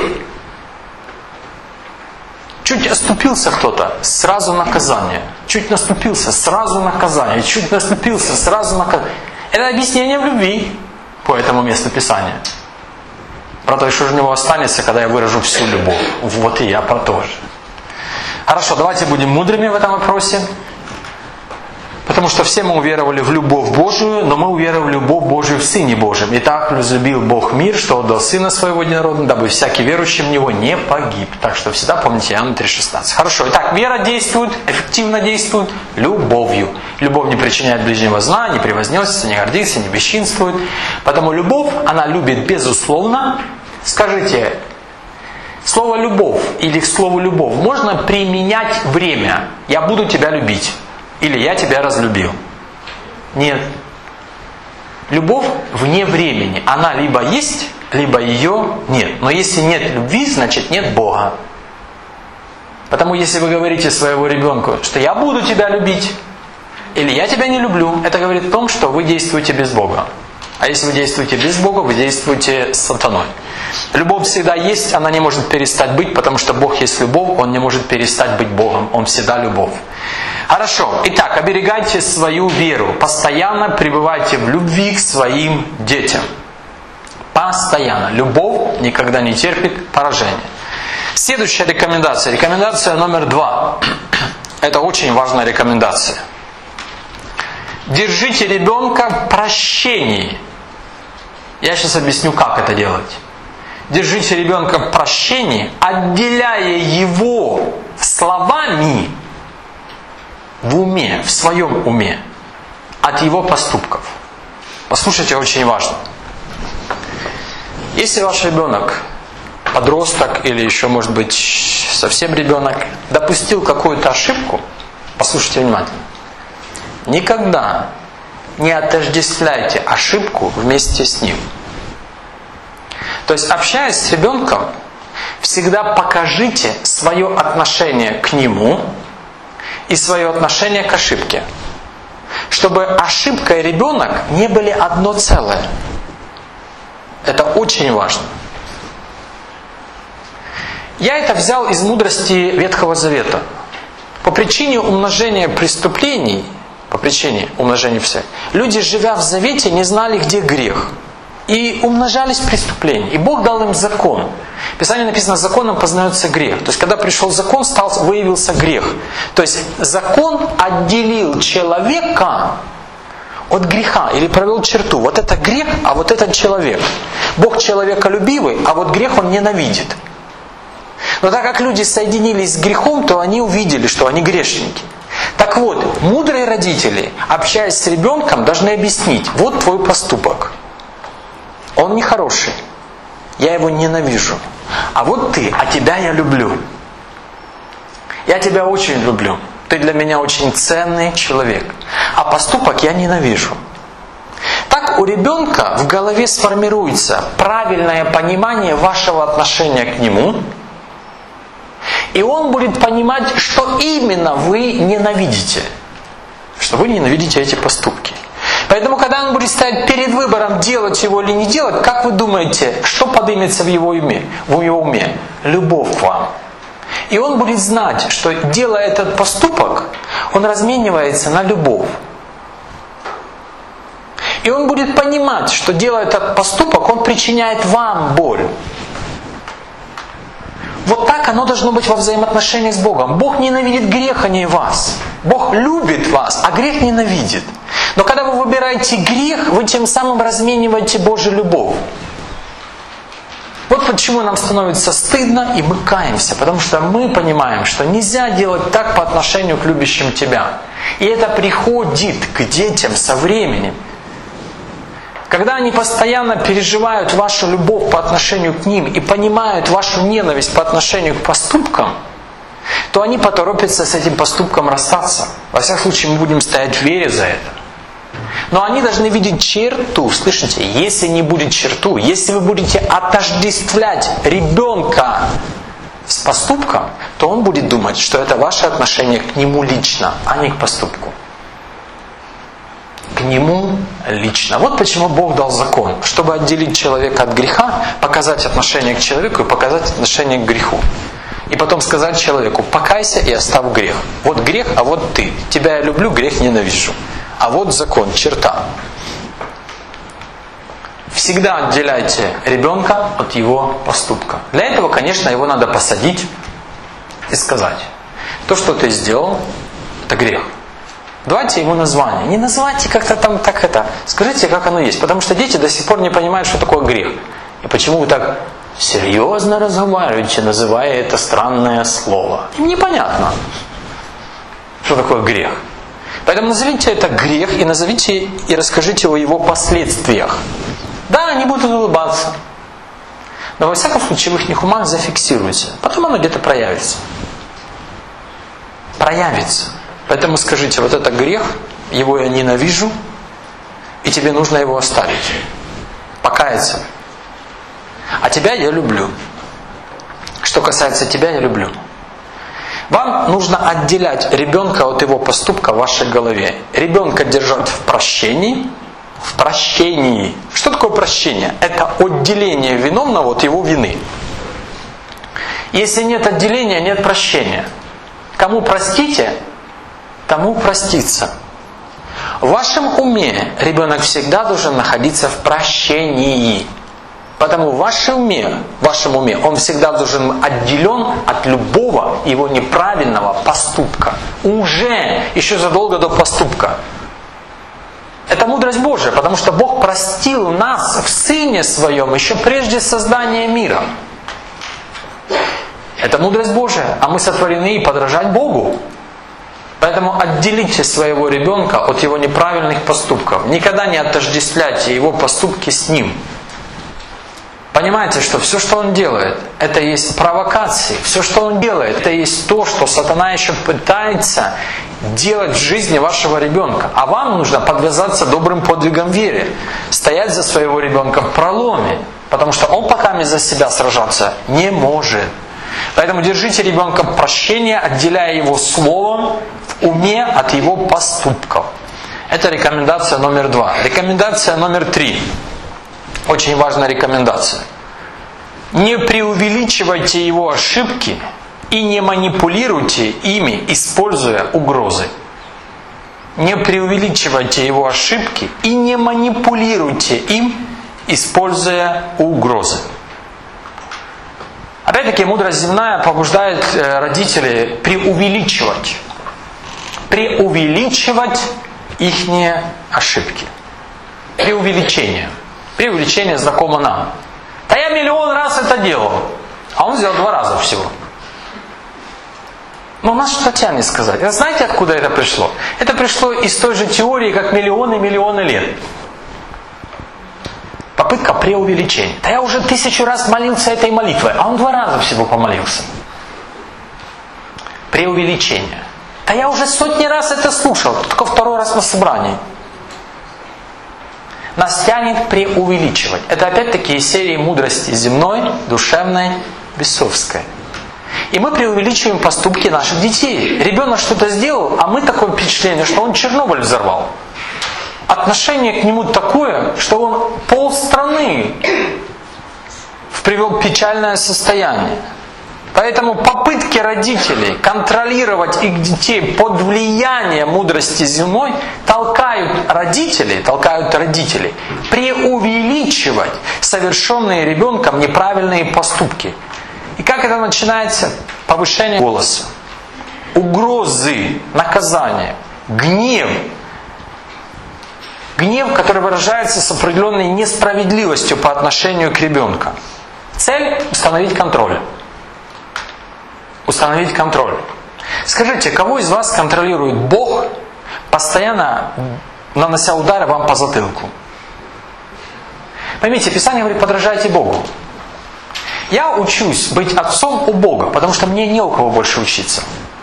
Чуть оступился кто-то, сразу наказание. Чуть наступился, сразу наказание. Чуть наступился, сразу наказание. Это объяснение в любви по этому месту Писания. Правда, что же у него останется, когда я выражу всю любовь? Вот и я про то же. Хорошо, давайте будем мудрыми в этом вопросе. Потому что все мы уверовали в любовь Божию, но мы уверовали в любовь Божию в Сыне Божьем. Итак, возлюбил Бог мир, что отдал Сына Своего Единородного, дабы всякий верующий в Него не погиб. Так что всегда помните Иоанна три шестнадцать. Хорошо, итак, вера действует, эффективно действует любовью. Любовь не причиняет ближнего зла, не превозносится, не гордится, не бесчинствует. Потому любовь, она любит безусловно. Скажите, слово «любовь» или к слову «любовь» можно применять время. «Я буду тебя любить». Или «я тебя разлюбил». Нет. Любовь вне времени. Она либо есть, либо ее нет. Но если нет любви, значит нет Бога. Потому если вы говорите своему ребенку, что я буду тебя любить, или я тебя не люблю, это говорит о том, что вы действуете без Бога. А если вы действуете без Бога, вы действуете с сатаной. Любовь всегда есть, она не может перестать быть, потому что Бог есть любовь, Он не может перестать быть Богом, Он всегда любовь. Хорошо, итак, оберегайте свою веру, постоянно пребывайте в любви к своим детям. Постоянно. Любовь никогда не терпит поражения. Следующая рекомендация, рекомендация номер два. Это очень важная рекомендация. Держите ребенка в прощении. Я сейчас объясню, как это делать. Держите ребенка в прощении, отделяя его словами в уме, в своем уме, от его поступков. Послушайте, очень важно. Если ваш ребенок, подросток или еще, может быть, совсем ребенок, допустил какую-то ошибку, послушайте внимательно. Никогда не отождествляйте ошибку вместе с ним. То есть, общаясь с ребенком, всегда покажите свое отношение к нему и свое отношение к ошибке. Чтобы ошибка и ребенок не были одно целое. Это очень важно. Я это взял из мудрости Ветхого Завета. По причине умножения преступлений, по причине умножения всех, люди, живя в Завете, не знали, где грех. И умножались преступления. И Бог дал им закон. В Писании написано, законом познается грех. То есть, когда пришел закон, стал, выявился грех. То есть, закон отделил человека от греха. Или провел черту. Вот это грех, а вот этот человек. Бог человеколюбивый, а вот грех Он ненавидит. Но так как люди соединились с грехом, то они увидели, что они грешники. Так вот, мудрые родители, общаясь с ребенком, должны объяснить, вот твой поступок. Он нехороший. Я его ненавижу. А вот ты, а тебя я люблю. Я тебя очень люблю. Ты для меня очень ценный человек. А поступок я ненавижу. Так у ребенка в голове сформируется правильное понимание вашего отношения к нему. И он будет понимать, что именно вы ненавидите. Что вы ненавидите эти поступки. Поэтому, когда он будет стоять перед выбором, делать его или не делать, как вы думаете, что поднимется в его уме? В его уме? Любовь к вам. И он будет знать, что делая этот поступок, он разменивается на любовь. И он будет понимать, что делая этот поступок, он причиняет вам боль. Вот так оно должно быть во взаимоотношении с Богом. Бог ненавидит грех, а не вас. Бог любит вас, а грех ненавидит. Но когда вы выбираете грех, вы тем самым размениваете Божью любовь. Вот почему нам становится стыдно, и мы каемся. Потому что мы понимаем, что нельзя делать так по отношению к любящим тебя. И это приходит к детям со временем. Когда они постоянно переживают вашу любовь по отношению к ним и понимают вашу ненависть по отношению к поступкам, то они поторопятся с этим поступком расстаться. Во всяком случае, мы будем стоять в вере за это. Но они должны видеть черту. Слышите? Если не будет черту, если вы будете отождествлять ребенка с поступком, то он будет думать, что это ваше отношение к нему лично, а не к поступку. К нему лично. Вот почему Бог дал закон. Чтобы отделить человека от греха, показать отношение к человеку и показать отношение к греху. И потом сказать человеку, покайся и оставь грех. Вот грех, а вот ты. Тебя я люблю, грех ненавижу. А вот закон, черта. Всегда отделяйте ребенка от его поступка. Для этого, конечно, его надо посадить и сказать. То, что ты сделал, это грех. Давайте ему название. Не называйте как-то там так это. Скажите, как оно есть. Потому что дети до сих пор не понимают, что такое грех. И почему вы так серьезно разговариваете, называя это странное слово. Им непонятно, что такое грех. Поэтому назовите это грех и назовите и расскажите о его последствиях. Да, они будут улыбаться. Но во всяком случае в их умах зафиксируйте. Потом оно где-то проявится. Проявится. Поэтому скажите, вот это грех, его я ненавижу, и тебе нужно его оставить. Покаяться. А тебя я люблю. Что касается тебя, я люблю. Вам нужно отделять ребенка от его поступка в вашей голове. Ребенка держать в прощении. В прощении. Что такое прощение? Это отделение виновного от его вины. Если нет отделения, нет прощения. Кому простите, тому простится. В вашем уме ребенок всегда должен находиться в прощении. Потому в вашем уме, в вашем уме он всегда должен быть отделен от любого его неправильного поступка. Уже, еще задолго до поступка. Это мудрость Божия, потому что Бог простил нас в Сыне Своем еще прежде создания мира. Это мудрость Божия, а мы сотворены подражать Богу. Поэтому отделите своего ребенка от его неправильных поступков. Никогда не отождествляйте его поступки с ним. Понимаете, что все, что он делает, это есть провокации. Все, что он делает, это есть то, что сатана еще пытается делать в жизни вашего ребенка. А вам нужно подвязаться добрым подвигом веры. Стоять за своего ребенка в проломе. Потому что он пока за себя сражаться не может. Поэтому держите ребенка в прощении, отделяя его словом в уме от его поступков. Это рекомендация номер два. Рекомендация номер три. Очень важная рекомендация. Не преувеличивайте его ошибки и не манипулируйте ими, используя угрозы. Не преувеличивайте его ошибки и не манипулируйте им, используя угрозы. Опять-таки, мудрость земная побуждает родителей преувеличивать. Преувеличивать их ошибки. Преувеличение. Преувеличение знакомо нам. Да я миллион раз это делал. А он сделал два раза всего. Но нас что тянет сказать? А знаете, откуда это пришло? Это пришло из той же теории, как миллионы-миллионы лет. Попытка преувеличения. Да я уже тысячу раз молился этой молитвой, а он два раза всего помолился. Преувеличение. Да я уже сотни раз это слушал, только второй раз на собрании. Нас тянет преувеличивать. Это опять-таки из серии мудрости земной, душевной, бесовской. И мы преувеличиваем поступки наших детей. Ребенок что-то сделал, а мы такое впечатление, что он Чернобыль взорвал. Отношение к нему такое, что он полстраны привел в печальное состояние. Поэтому попытки родителей контролировать их детей под влиянием мудрости земной толкают родителей, толкают родителей преувеличивать совершенные ребенком неправильные поступки. И как это начинается? Повышение голоса, угрозы, наказания, гнев. Гнев, который выражается с определенной несправедливостью по отношению к ребенку. Цель – установить контроль. Установить контроль. Скажите, кого из вас контролирует Бог, постоянно нанося удары вам по затылку? Поймите, Писание говорит, подражайте Богу. Я учусь быть отцом у Бога, потому что мне не у кого больше учиться.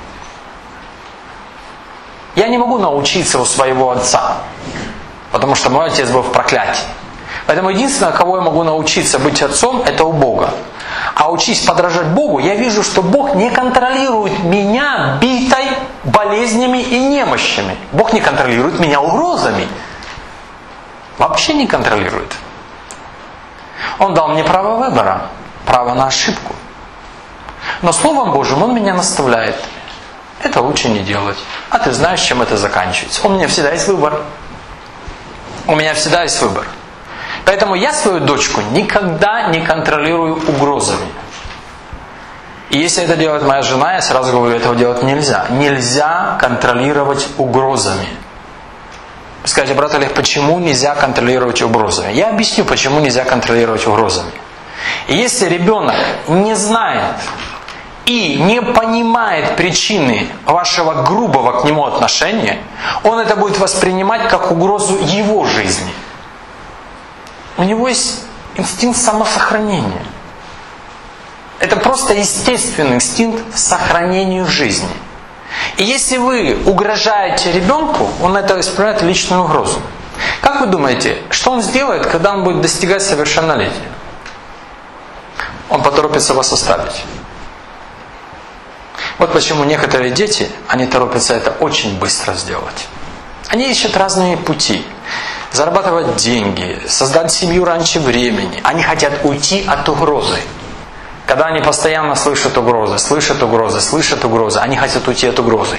Я не могу научиться у своего отца, потому что мой отец был в проклятии. Поэтому единственное, кого я могу научиться быть отцом, это у Бога. А учись подражать Богу, я вижу, что Бог не контролирует меня битой болезнями и немощами. Бог не контролирует меня угрозами. Вообще не контролирует. Он дал мне право выбора, право на ошибку. Но Словом Божьим Он меня наставляет. Это лучше не делать. А ты знаешь, чем это заканчивается. У меня всегда есть выбор. У меня всегда есть выбор. Поэтому я свою дочку никогда не контролирую угрозами. И если это делает моя жена, я сразу говорю, этого делать нельзя. Нельзя контролировать угрозами. Вы скажете, брат Олег, почему нельзя контролировать угрозами? Я объясню, почему нельзя контролировать угрозами. И если ребенок не знает и не понимает причины вашего грубого к нему отношения, он это будет воспринимать как угрозу его жизни. У него есть инстинкт самосохранения. Это просто естественный инстинкт сохранению жизни. И если вы угрожаете ребенку, он это воспринимает личную угрозу. Как вы думаете, что он сделает, когда он будет достигать совершеннолетия? Он поторопится вас оставить. Вот почему некоторые дети, они торопятся это очень быстро сделать. Они ищут разные пути. Зарабатывать деньги, создать семью раньше времени. Они хотят уйти от угрозы. Когда они постоянно слышат угрозы, слышат угрозы, слышат угрозы, они хотят уйти от угрозы.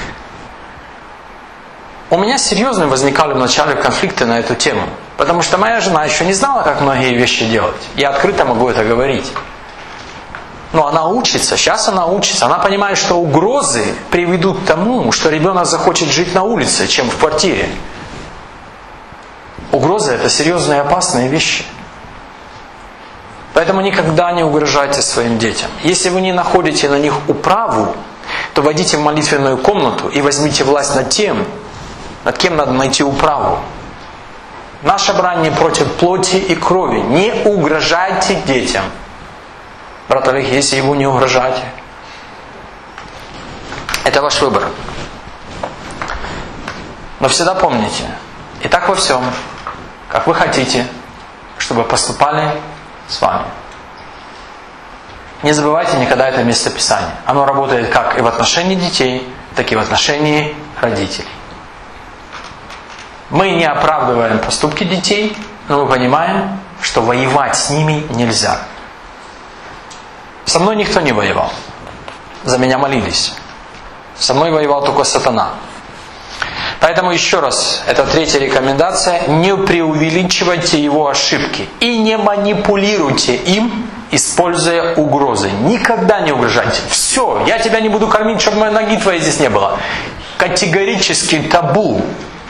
У меня серьезно возникали вначале конфликты на эту тему. Потому что моя жена еще не знала, как многие вещи делать. Я открыто могу это говорить. Но она учится, сейчас она учится. Она понимает, что угрозы приведут к тому, что ребенок захочет жить на улице, чем в квартире. Угрозы – это серьезные и опасные вещи. Поэтому никогда не угрожайте своим детям. Если вы не находите на них управу, то войдите в молитвенную комнату и возьмите власть над тем, над кем надо найти управу. Наша брань не против плоти и крови. Не угрожайте детям. Брат Олег, если ему не угрожаете, это ваш выбор. Но всегда помните, и так во всем, как вы хотите, чтобы поступали с вами. Не забывайте никогда это местописание. Оно работает как и в отношении детей, так и в отношении родителей. Мы не оправдываем поступки детей, но мы понимаем, что воевать с ними нельзя. Со мной никто не воевал. За меня молились. Со мной воевал только сатана. Поэтому еще раз, это третья рекомендация. Не преувеличивайте его ошибки. И не манипулируйте им, используя угрозы. Никогда не угрожайте. Все, я тебя не буду кормить, чтобы моей ноги твоей здесь не было. Категорически табу.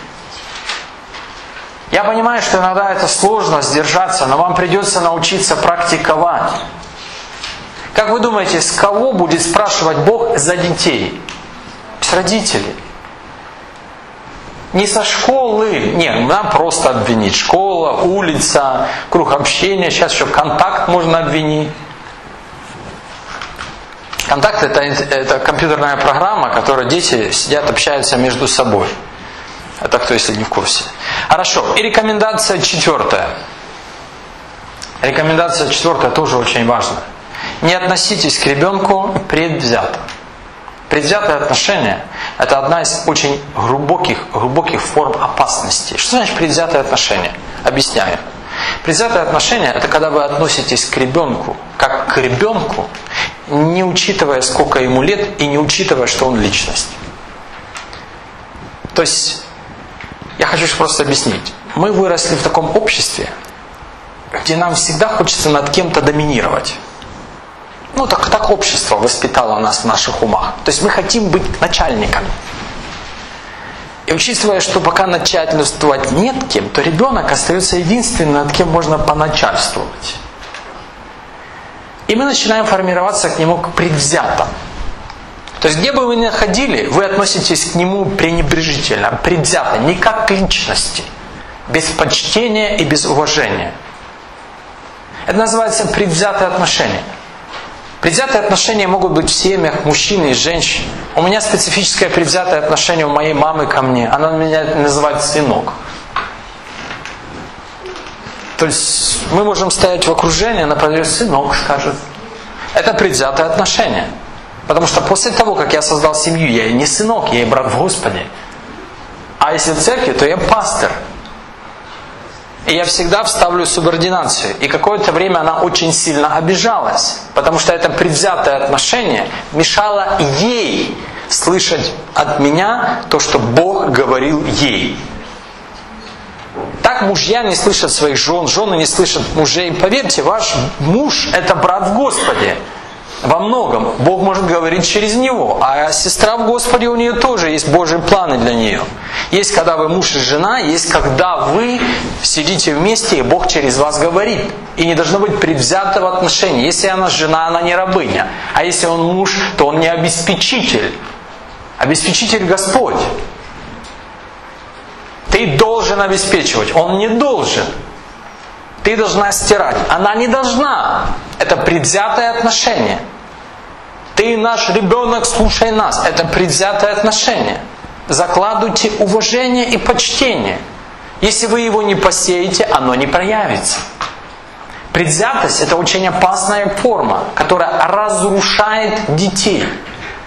Я понимаю, что иногда это сложно сдержаться, но вам придется научиться практиковать. Как вы думаете, с кого будет спрашивать Бог за детей? С родителей. Не со школы. Нет, нам просто обвинить. Школа, улица, круг общения. Сейчас еще контакт можно обвинить. Контакт это, это компьютерная программа, в которой дети сидят, общаются между собой. Это кто, если не в курсе. Хорошо. И рекомендация четвертая. Рекомендация четвертая тоже очень важная. Не относитесь к ребенку предвзято. Предвзятое отношение – это одна из очень глубоких, глубоких форм опасности. Что значит предвзятое отношение? Объясняю. Предвзятое отношение – это когда вы относитесь к ребенку как к ребенку, не учитывая, сколько ему лет, и не учитывая, что он личность. То есть, я хочу просто объяснить. Мы выросли в таком обществе, где нам всегда хочется над кем-то доминировать. Ну, так, так общество воспитало нас в наших умах. То есть мы хотим быть начальниками. И учитывая, что пока начальствовать нет кем, то ребенок остается единственным, над кем можно поначальствовать. И мы начинаем формироваться к нему предвзято. То есть где бы вы ни находили, вы относитесь к нему пренебрежительно, предвзято, не как к личности, без почтения и без уважения. Это называется предвзятое отношение. Предвзятые отношения могут быть в семьях мужчин и женщин. У меня специфическое предвзятое отношение у моей мамы ко мне. Она меня называет сынок. То есть мы можем стоять в окружении, она подойдет, сынок скажет. Это предвзятое отношение. Потому что после того, как я создал семью, я и не сынок, я и брат в Господе. А если в церкви, то я пастор. И я всегда вставлю субординацию. И какое-то время она очень сильно обижалась. Потому что это предвзятое отношение мешало ей слышать от меня то, что Бог говорил ей. Так мужья не слышат своих жен, жены не слышат мужей. Поверьте, ваш муж – это брат в Господе. Во многом Бог может говорить через него. А сестра в Господе, у нее тоже есть Божьи планы для нее. Есть когда вы муж и жена, есть когда вы сидите вместе, и Бог через вас говорит. И не должно быть предвзятого отношения. Если она жена, она не рабыня. А если он муж, то он не обеспечитель. Обеспечитель Господь. Ты должен обеспечивать. Он не должен. Ты должна стирать. Она не должна. Это предвзятое отношение. Ты наш ребенок, слушай нас. Это предвзятое отношение. Закладывайте уважение и почтение. Если вы его не посеете, оно не проявится. Предвзятость – это очень опасная форма, которая разрушает детей.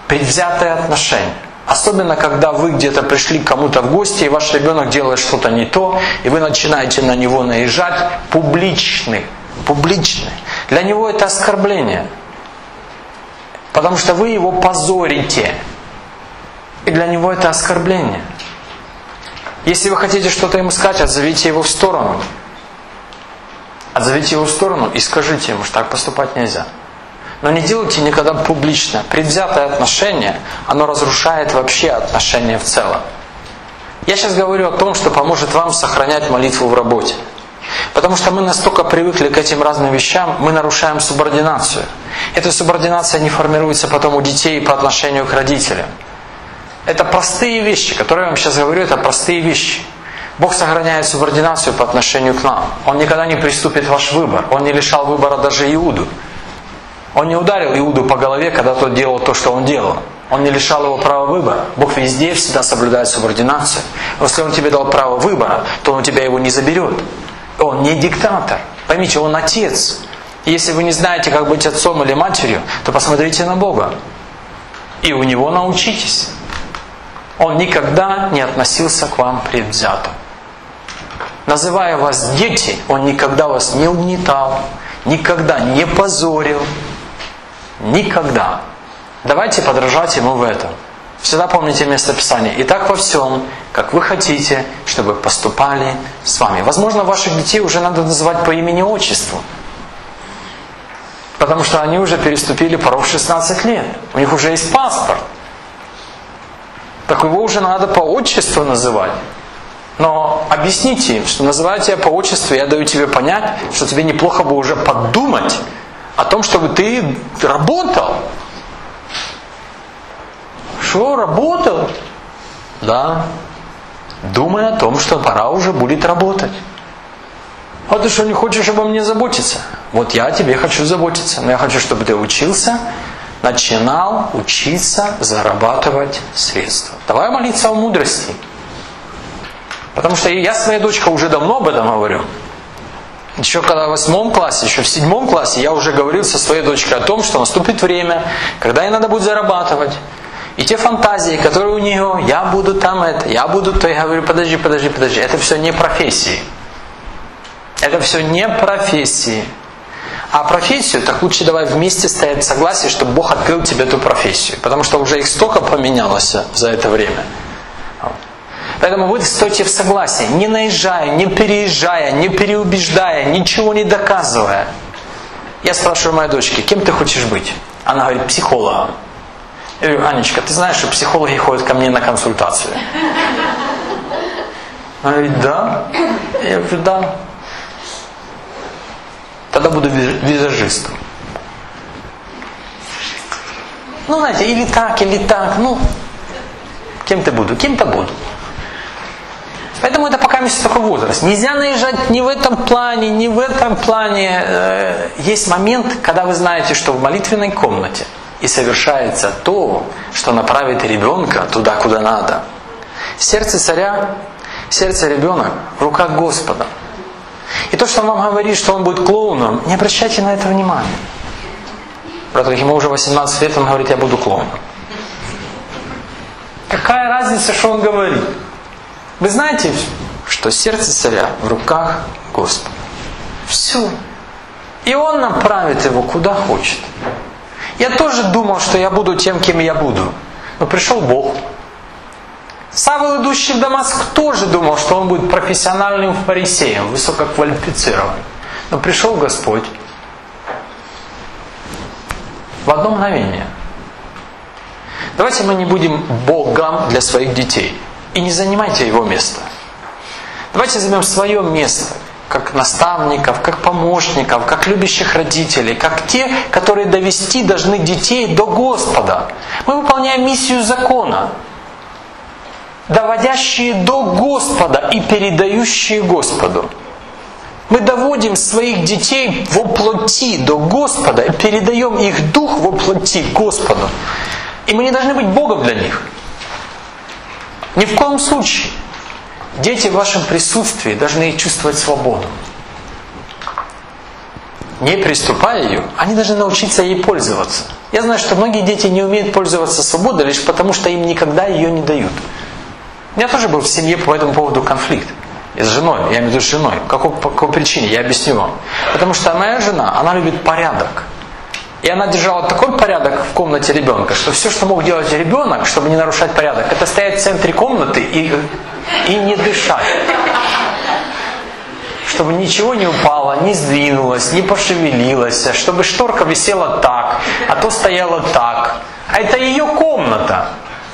предвзятое отношение. Особенно, когда вы где-то пришли к кому-то в гости, и ваш ребенок делает что-то не то, и вы начинаете на него наезжать, публичный, публичный. Для него это оскорбление. Потому что вы его позорите. И для него это оскорбление. Если вы хотите что-то ему сказать, отзовите его в сторону. Отзовите его в сторону и скажите ему, что так поступать нельзя. Но не делайте никогда публично. Предвзятое отношение, оно разрушает вообще отношения в целом. Я сейчас говорю о том, что поможет вам сохранять молитву в работе. Потому что мы настолько привыкли к этим разным вещам, мы нарушаем субординацию. Эта субординация не формируется потом у детей по отношению к родителям. Это простые вещи, которые я вам сейчас говорю, это простые вещи. Бог сохраняет субординацию по отношению к нам. Он никогда не приступит ваш выбор. Он не лишал выбора даже Иуду. Он не ударил Иуду по голове, когда тот делал то, что он делал. Он не лишал его права выбора. Бог везде всегда соблюдает субординацию. Но если Он тебе дал право выбора, то Он у тебя его не заберет. Он не диктатор. Поймите, Он отец. И если вы не знаете, как быть отцом или матерью, то посмотрите на Бога. И у Него научитесь. Он никогда не относился к вам предвзято. Называя вас дети, Он никогда вас не угнетал, никогда не позорил. Никогда. Давайте подражать Ему в этом. Всегда помните место Писания. Итак, во всем, как вы хотите, чтобы поступали с вами. Возможно, ваших детей уже надо называть по имени-отчеству. Потому что они уже переступили порог шестнадцать лет. У них уже есть паспорт. Так его уже надо по отчеству называть. Но объясните им, что называя тебя по отчеству, я даю тебе понять, что тебе неплохо бы уже подумать о том, чтобы ты работал. Что, работал? Да. Думай о том, что пора уже будет работать. А ты что, не хочешь обо мне заботиться? Вот я о тебе хочу заботиться. Но я хочу, чтобы ты учился, начинал учиться зарабатывать средства. Давай молиться о мудрости. Потому что я своей дочке уже давно об этом говорю. Еще когда в восьмом классе, еще в седьмом классе я уже говорил со своей дочкой о том, что наступит время, когда ей надо будет зарабатывать. И те фантазии, которые у нее, я буду там это, я буду то, я говорю, подожди, подожди, подожди, это все не профессии. Это все не профессии. А профессию, так лучше давай вместе стоять в согласии, чтобы Бог открыл тебе эту профессию. Потому что уже их столько поменялось за это время. Поэтому вы стойте в согласии, не наезжая, не переезжая, не переубеждая, ничего не доказывая. Я спрашиваю моей дочки, кем ты хочешь быть? Она говорит, психологом. Я говорю, Анечка, ты знаешь, что психологи ходят ко мне на консультацию? Она говорит, да. Я говорю, да. Тогда буду визажистом. Ну, знаете, или так, или так. Ну, кем-то буду, кем-то буду. Поэтому это пока еще такой возраст. Нельзя наезжать ни в этом плане, ни в этом плане. Есть момент, когда вы знаете, что в молитвенной комнате и совершается то, что направит ребенка туда, куда надо. Сердце царя, сердце ребенка в руках Господа. И то, что он вам говорит, что он будет клоуном, не обращайте на это внимания. Правда, ему уже восемнадцать лет, он говорит, я буду клоуном. Какая разница, что он говорит? Вы знаете, что сердце царя в руках Господа. Все. И Он направит его куда хочет. Я тоже думал, что я буду тем, кем я буду. Но пришел Бог. Савл, идущий в Дамаск, тоже думал, что он будет профессиональным фарисеем, высококвалифицированным. Но пришел Господь. В одно мгновение. Давайте мы не будем Богом для своих детей. И не занимайте Его место. Давайте займем свое место, как наставников, как помощников, как любящих родителей, как те, которые довести должны детей до Господа. Мы выполняем миссию закона, доводящие до Господа и передающие Господу. Мы доводим своих детей во плоти до Господа и передаем их дух во плоти Господу. И мы не должны быть Богом для них. Ни в коем случае. Дети в вашем присутствии должны чувствовать свободу. Не приступая ее, они должны научиться ей пользоваться. Я знаю, что многие дети не умеют пользоваться свободой лишь потому, что им никогда ее не дают. У меня тоже был в семье по этому поводу конфликт. И с женой, я имею в виду с женой. По какой, по какой причине? Я объясню вам. Потому что моя жена, она любит порядок. И она держала такой порядок в комнате ребенка, что все, что мог делать ребенок, чтобы не нарушать порядок, это стоять в центре комнаты и, и не дышать. Чтобы ничего не упало, не сдвинулось, не пошевелилось, чтобы шторка висела так, а то стояла так. А это ее комната.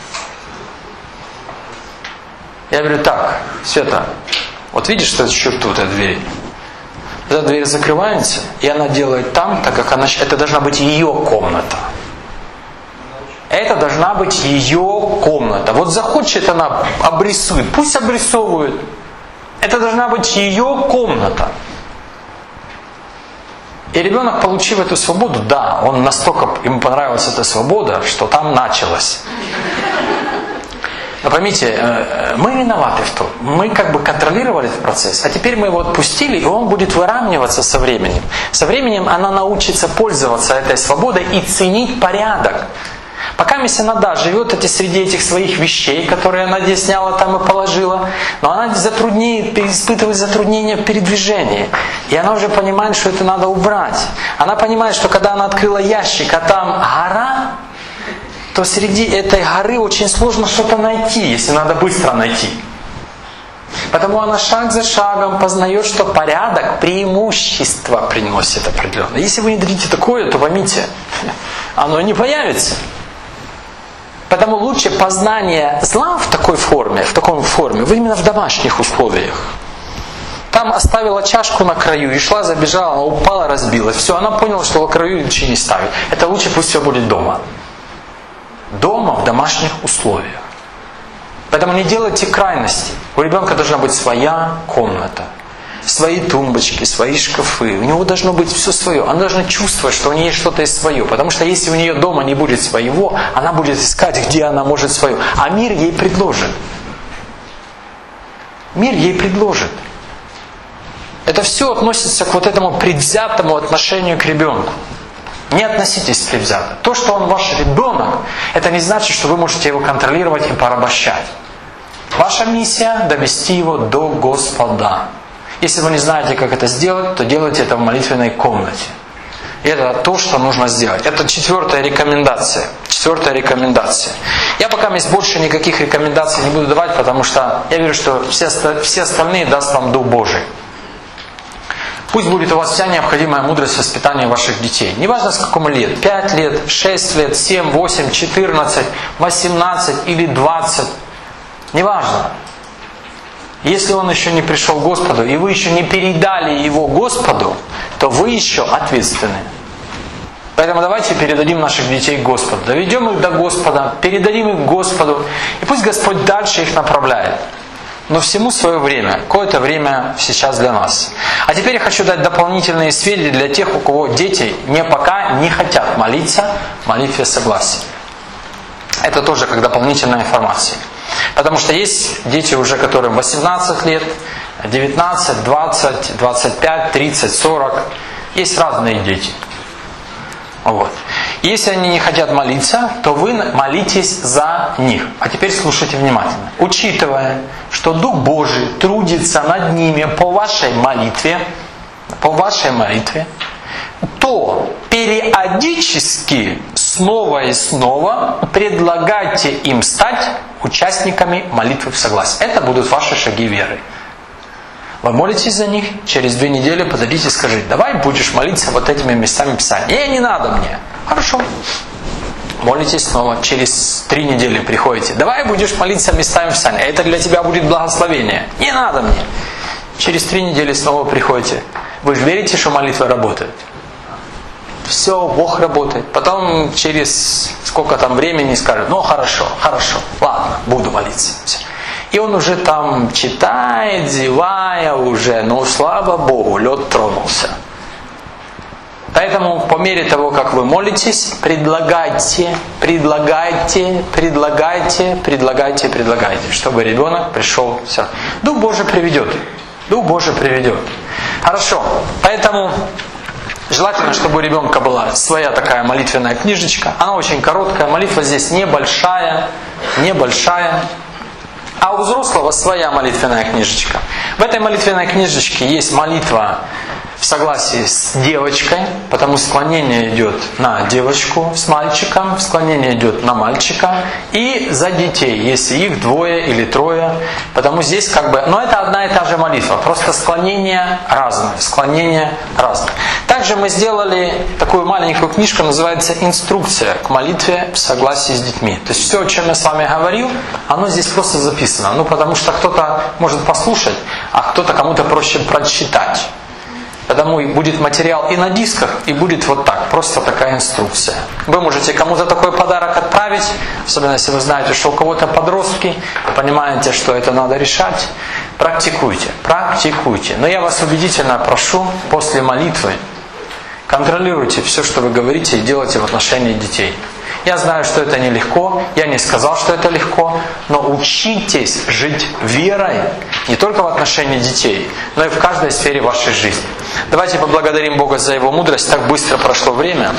Я говорю, так, Света, вот видишь, что еще тут эта дверь? Эта дверь закрывается, и она делает там, так как она, это должна быть ее комната. Это должна быть ее комната. Вот захочет она, обрисует, пусть обрисовывает. Это должна быть ее комната. И ребенок, получив эту свободу, да, он настолько, ему понравилась эта свобода, что там началось. Но поймите, мы виноваты в том. Мы как бы контролировали этот процесс, а теперь мы его отпустили, и он будет выравниваться со временем. Со временем она научится пользоваться этой свободой и ценить порядок. Пока мисс она, да, живет эти, среди этих своих вещей, которые она здесь сняла там и положила, но она затруднеет, испытывает затруднения в передвижении. И она уже понимает, что это надо убрать. Она понимает, что когда она открыла ящик, а там гора, то среди этой горы очень сложно что-то найти, если надо быстро найти. Потому она шаг за шагом познает, что порядок преимущество приносит определенно. Если вы не дадите такое, то поймите, оно не появится. Потому лучше познание зла в такой форме, в такой форме, вы именно в домашних условиях. Там оставила чашку на краю и шла, забежала, она упала, разбилась. Все, она поняла, что на краю ничего не ставит. Это лучше пусть все будет дома. Дома в домашних условиях. Поэтому не делайте крайности. У ребенка должна быть своя комната, свои тумбочки, свои шкафы. У него должно быть все свое. Она должна чувствовать, что у нее есть что-то из своего. Потому что если у нее дома не будет своего, она будет искать, где она может свое. А мир ей предложит. Мир ей предложит. Это все относится к вот этому предвзятому отношению к ребенку. Не относитесь предвзято. То, что он ваш ребенок, это не значит, что вы можете его контролировать и порабощать. Ваша миссия – довести его до Господа. Если вы не знаете, как это сделать, то делайте это в молитвенной комнате. И это то, что нужно сделать. Это четвертая рекомендация. Четвертая рекомендация. Я пока есть больше никаких рекомендаций не буду давать, потому что я верю, что все, все остальные даст вам Дух Божий. Пусть будет у вас вся необходимая мудрость воспитания ваших детей. Неважно с какому лет. пять лет, шесть лет, семь, восемь, четырнадцать, восемнадцать или двадцать. Неважно. Если он еще не пришел к Господу, и вы еще не передали его Господу, то вы еще ответственны. Поэтому давайте передадим наших детей к Господу. Доведем их до Господа, передадим их к Господу. И пусть Господь дальше их направляет. Но всему свое время. Какое-то время сейчас для нас. А теперь я хочу дать дополнительные сведения для тех, у кого дети не пока не хотят молиться в молитве согласия. Это тоже как дополнительная информация. Потому что есть дети уже, которым восемнадцать лет, девятнадцать, двадцать, двадцать пять, тридцать, сорок. Есть разные дети. Вот. Если они не хотят молиться, то вы молитесь за них. А теперь слушайте внимательно. Учитывая, что Дух Божий трудится над ними по вашей молитве, по вашей молитве, то периодически снова и снова предлагайте им стать участниками молитвы в согласии. Это будут ваши шаги веры. Вы молитесь за них, через две недели подойдите и скажите: давай будешь молиться вот этими местами Писания. И не надо мне. Хорошо. Молитесь снова, через три недели приходите. Давай будешь молиться местами Писания. Это для тебя будет благословение. Не надо мне. Через три недели снова приходите. Вы же верите, что молитва работает? Все, Бог работает. Потом через сколько там времени скажет: ну хорошо, хорошо, ладно, буду молиться. И он уже там читает, зевая уже, но слава Богу, лед тронулся. Поэтому по мере того, как вы молитесь, предлагайте, предлагайте, предлагайте, предлагайте, предлагайте, чтобы ребенок пришел. Все. Дух Божий приведет. Дух Божий приведет. Хорошо. Поэтому Желательно, чтобы у ребенка была своя такая молитвенная книжечка. Она очень короткая, молитва здесь небольшая, небольшая. А у взрослого своя молитвенная книжечка. В этой молитвенной книжечке есть молитва в согласии с девочкой, потому склонение идет на девочку с мальчиком, склонение идет на мальчика, и за детей, если их двое или трое, потому здесь как бы, но это одна и та же молитва, просто склонения разные, склонения разные. Также мы сделали такую маленькую книжку, называется «Инструкция к молитве в согласии с детьми». То есть все, о чем я с вами говорил, оно здесь просто записано, ну потому что кто-то может послушать, а кто-то кому-то проще прочитать. Потому и будет материал и на дисках, и будет вот так, просто такая инструкция. Вы можете кому-то такой подарок отправить, особенно если вы знаете, что у кого-то подростки, понимаете, что это надо решать. Практикуйте, практикуйте. Но я вас убедительно прошу, после молитвы контролируйте все, что вы говорите, и делайте в отношении детей. Я знаю, что это нелегко, я не сказал, что это легко, но учитесь жить верой не только в отношении детей, но и в каждой сфере вашей жизни. Давайте поблагодарим Бога за Его мудрость, так быстро прошло время.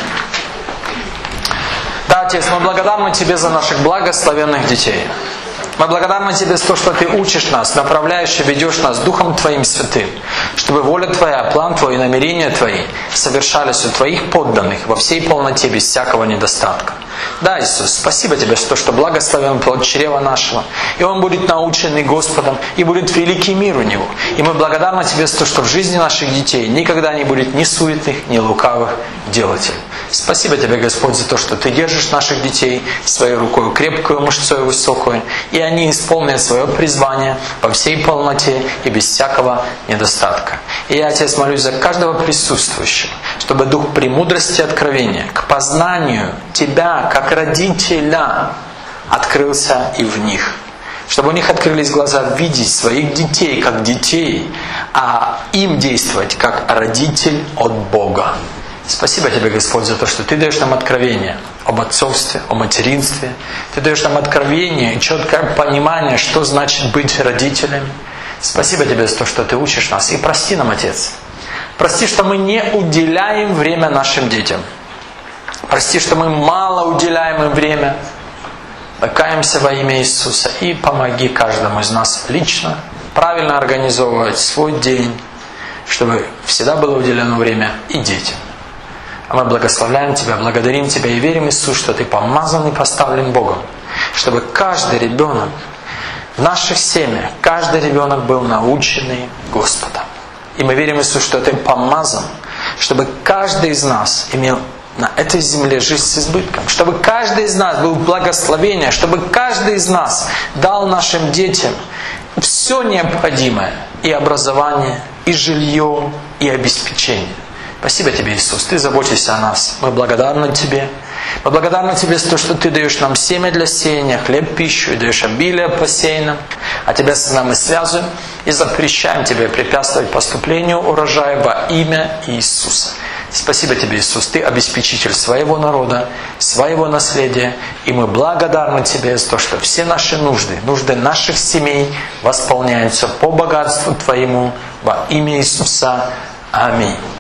Да, Отец, мы благодарны Тебе за наших благословенных детей. Мы благодарны Тебе за то, что Ты учишь нас, направляешь и ведешь нас Духом Твоим Святым, чтобы воля Твоя, план Твой и намерения Твои совершались у Твоих подданных во всей полноте, без всякого недостатка. Да, Иисус, спасибо Тебе за то, что благословен плод чрева нашего, и он будет наученный Господом, и будет великий мир у него. И мы благодарны Тебе за то, что в жизни наших детей никогда не будет ни суетных, ни лукавых делателей. Спасибо Тебе, Господь, за то, что Ты держишь наших детей своей рукой крепкую, мышцой высокую, и они исполнят свое призвание во всей полноте и без всякого недостатка. И я, Отец, молюсь за каждого присутствующего, чтобы дух премудрости и откровения к познанию Тебя, как родителя, открылся и в них. Чтобы у них открылись глаза видеть своих детей как детей, а им действовать как родитель от Бога. Спасибо Тебе, Господь, за то, что Ты даешь нам откровение об отцовстве, о материнстве. Ты даешь нам откровение и четкое понимание, что значит быть родителем. Спасибо Тебе за то, что Ты учишь нас. И прости нам, Отец. Прости, что мы не уделяем время нашим детям. Прости, что мы мало уделяем им время. Каемся во имя Иисуса. И помоги каждому из нас лично правильно организовывать свой день, чтобы всегда было уделено время и детям. А мы благословляем Тебя, благодарим Тебя и верим, Иисус, что Ты помазан и поставлен Богом, чтобы каждый ребенок в наших семьях, каждый ребенок был наученный Господом. И мы верим, Иисус, что Ты помазан, чтобы каждый из нас имел на этой земле жизнь с избытком, чтобы каждый из нас был благословение, чтобы каждый из нас дал нашим детям все необходимое, и образование, и жилье, и обеспечение. Спасибо Тебе, Иисус, Ты заботишься о нас. Мы благодарны Тебе. Мы благодарны Тебе за то, что Ты даешь нам семя для сеяния, хлеб, пищу, и даешь обилие посеянным. А Тебя с нами связываем и запрещаем Тебе препятствовать поступлению урожая во имя Иисуса. Спасибо Тебе, Иисус, Ты обеспечитель своего народа, своего наследия. И мы благодарны Тебе за то, что все наши нужды, нужды наших семей восполняются по богатству Твоему во имя Иисуса. Аминь.